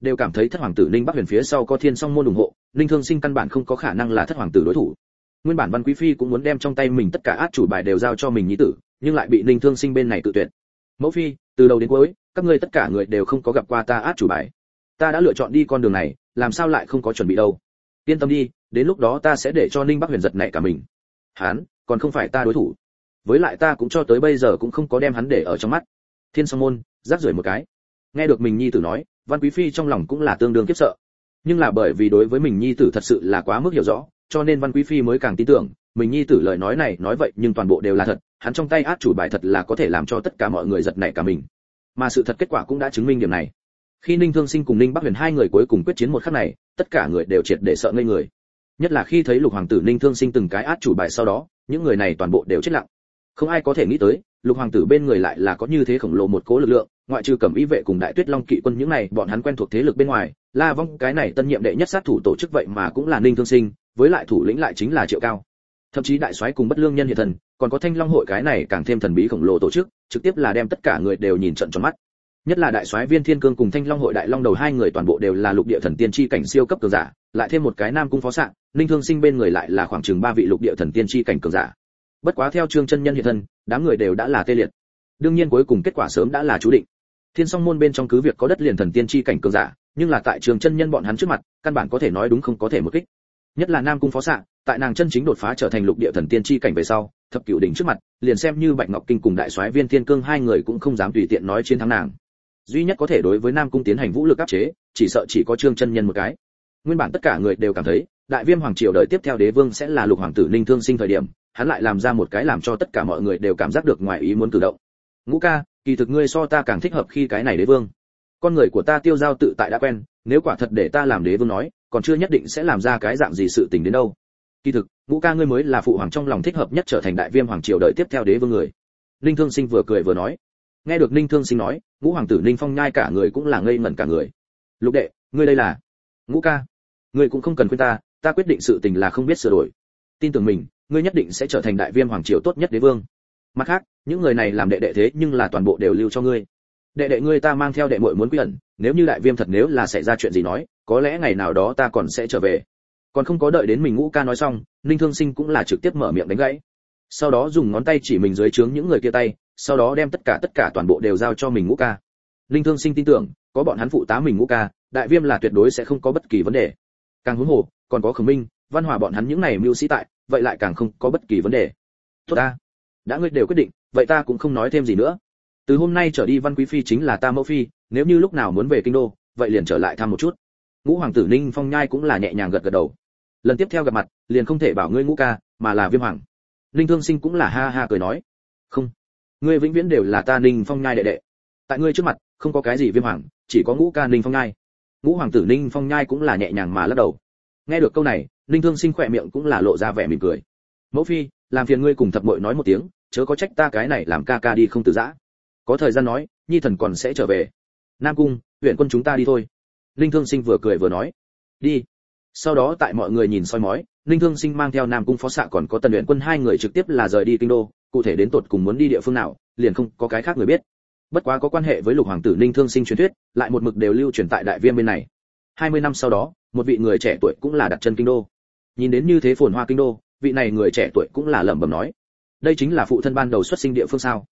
đều cảm thấy thất hoàng tử Ninh Bắc Huyền phía sau có Thiên Song môn ủng hộ, Ninh Thương Sinh căn bản không có khả năng là thất hoàng tử đối thủ. Nguyên bản Văn Quý phi cũng muốn đem trong tay mình tất cả át chủ bài đều giao cho mình nhi tử, nhưng lại bị Ninh Thương Sinh bên này cự tuyệt. Mẫu phi, từ đầu đến cuối, các ngươi tất cả người đều không có gặp qua ta át chủ bài. Ta đã lựa chọn đi con đường này, làm sao lại không có chuẩn bị đâu? Yên tâm đi, đến lúc đó ta sẽ để cho Ninh Bắc Huyền giật nảy cả mình. Hắn, còn không phải ta đối thủ. Với lại ta cũng cho tới bây giờ cũng không có đem hắn để ở trong mắt. Thiên Song môn, rác rưởi một cái. Nghe được mình nhi tử nói, Văn Quý phi trong lòng cũng là tương đương khiếp sợ. Nhưng là bởi vì đối với mình nhi tử thật sự là quá mức hiểu rõ, cho nên Văn Quý phi mới càng tin tưởng, mình nhi tử lời nói này nói vậy nhưng toàn bộ đều là thật, hắn trong tay át chủ bài thật là có thể làm cho tất cả mọi người giật nảy cả mình. Mà sự thật kết quả cũng đã chứng minh điểm này. Khi Ninh Thương Sinh cùng Ninh Bắc Huyền hai người cuối cùng quyết chiến một khắc này, tất cả người đều triệt để sợ ngây người. Nhất là khi thấy Lục hoàng tử Ninh Thương Sinh từng cái át chủ bài sau đó, những người này toàn bộ đều chết lặng. Không ai có thể nghĩ tới, Lục hoàng tử bên người lại là có như thế khổng lồ một cố lực lượng, ngoại trừ Cẩm Y vệ cùng Đại Tuyết Long kỵ quân những này, bọn hắn quen thuộc thế lực bên ngoài, La Vong cái này tân nhiệm đệ nhất sát thủ tổ chức vậy mà cũng là Ninh Thương Sinh, với lại thủ lĩnh lại chính là Triệu Cao. Thậm chí đại soái cùng Bất Lương nhân hiện thần, còn có Thanh Long hội cái này càng thêm thần bí khổng lồ tổ chức, trực tiếp là đem tất cả người đều nhìn trợn tròn mắt. Nhất là đại soái Viên Thiên Cương cùng Thanh Long hội đại long đầu hai người toàn bộ đều là lục địa thần tiên chi cảnh siêu cấp cường giả, lại thêm một cái Nam cung phó sạng, Ninh Thương Sinh bên người lại là khoảng chừng ba vị lục địa thần tiên chi cảnh cường giả. Bất quá theo Trương chân nhân hiện thân, đám người đều đã là tê liệt. Đương nhiên cuối cùng kết quả sớm đã là chú định. Thiên Song môn bên trong cứ việc có đất liền thần tiên chi cảnh cường giả, nhưng là tại Trương chân nhân bọn hắn trước mặt, căn bản có thể nói đúng không có thể một kích. Nhất là Nam cung phó sạng, tại nàng chân chính đột phá trở thành lục địa thần tiên chi cảnh về sau, thập cửu đỉnh trước mặt, liền xem như Bạch Ngọc Kinh cùng đại soái Viên Thiên Cương hai người cũng không dám tùy tiện nói chiến thắng nàng. Duy nhất có thể đối với Nam cung tiến hành vũ lực áp chế, chỉ sợ chỉ có Trương chân nhân một cái. Nguyên bản tất cả người đều cảm thấy, Đại Viêm hoàng triều đời tiếp theo đế vương sẽ là Lục hoàng tử Ninh Thương Sinh thời điểm, hắn lại làm ra một cái làm cho tất cả mọi người đều cảm giác được ngoài ý muốn cử động. Ngũ ca, kỳ thực ngươi so ta càng thích hợp khi cái này đế vương. Con người của ta tiêu giao tự tại đã quen, nếu quả thật để ta làm đế vương nói, còn chưa nhất định sẽ làm ra cái dạng gì sự tình đến đâu. Kỳ thực, Ngũ ca ngươi mới là phụ hoàng trong lòng thích hợp nhất trở thành Đại Viêm hoàng triều đời tiếp theo đế vương người. Ninh Thương Sinh vừa cười vừa nói. Nghe được Ninh Thương Sinh nói, Ngũ hoàng tử Ninh Phong Nhai cả người cũng là ngây ngẩn cả người. Lục đệ, ngươi đây là? Ngũ ca, ngươi cũng không cần khuyên ta, ta quyết định sự tình là không biết sửa đổi. Tin tưởng mình, ngươi nhất định sẽ trở thành Đại Viêm hoàng triều tốt nhất đế vương. Mặt khác, những người này làm đệ đệ thế nhưng là toàn bộ đều lưu cho ngươi. Đệ đệ ngươi ta mang theo đệ muội muốn quy ẩn, nếu như Đại Viêm thật nếu là xảy ra chuyện gì nói, có lẽ ngày nào đó ta còn sẽ trở về. Còn không có đợi đến mình Ngũ ca nói xong, Ninh Thương Sinh cũng là trực tiếp mở miệng đánh gãy. Sau đó dùng ngón tay chỉ mình dưới trướng những người kia tay, sau đó đem tất cả tất cả toàn bộ đều giao cho mình Ngũ ca. Ninh Thương Sinh tin tưởng, có bọn hắn phụ tá mình Ngũ ca, Đại Viêm là tuyệt đối sẽ không có bất kỳ vấn đề. Càng huống hồ, còn có Khổng Minh, Văn Hòa bọn hắn những này mưu sĩ tại, vậy lại càng không có bất kỳ vấn đề. Tốt ta, đã ngươi đều quyết định, vậy ta cũng không nói thêm gì nữa. Từ hôm nay trở đi Văn Quý phi chính là ta mẫu phi, nếu như lúc nào muốn về kinh đô, vậy liền trở lại thăm một chút. Ngũ hoàng tử Ninh Phong Nhai cũng là nhẹ nhàng gật gật đầu. Lần tiếp theo gặp mặt, liền không thể bảo ngươi Ngũ ca, mà là Viêm hoàng. Ninh Thương Sinh cũng là ha ha cười nói, không, ngươi vĩnh viễn đều là ta Ninh Phong Nhai đệ đệ. Tại ngươi trước mặt, không có cái gì Viêm hoàng, chỉ có Ngũ ca Ninh Phong Nhai. Ngũ hoàng tử Ninh Phong Nhai cũng là nhẹ nhàng mà lắc đầu. Nghe được câu này, Ninh Thương Sinh khỏe miệng cũng là lộ ra vẻ mỉm cười. Mẫu phi, làm phiền ngươi cùng thập muội nói một tiếng, chớ có trách ta cái này làm ca ca đi không từ giã. Có thời gian nói, nhi thần còn sẽ trở về. Nam cung, huyện quân chúng ta đi thôi. Ninh Thương Sinh vừa cười vừa nói, đi. Sau đó tại mọi người nhìn soi mói, Ninh Thương Sinh mang theo Nam cung phó xạ còn có Tần Uyển quân hai người trực tiếp là rời đi kinh đô, cụ thể đến tột cùng muốn đi địa phương nào, liền không có cái khác người biết. Bất quá có quan hệ với Lục hoàng tử Ninh Thương Sinh truyền thuyết, lại một mực đều lưu truyền tại Đại Viêm bên này. hai mươi năm sau đó, một vị người trẻ tuổi cũng là đặt chân kinh đô. Nhìn đến như thế phồn hoa kinh đô, vị này người trẻ tuổi cũng là lẩm bẩm nói, đây chính là phụ thân ban đầu xuất sinh địa phương sao?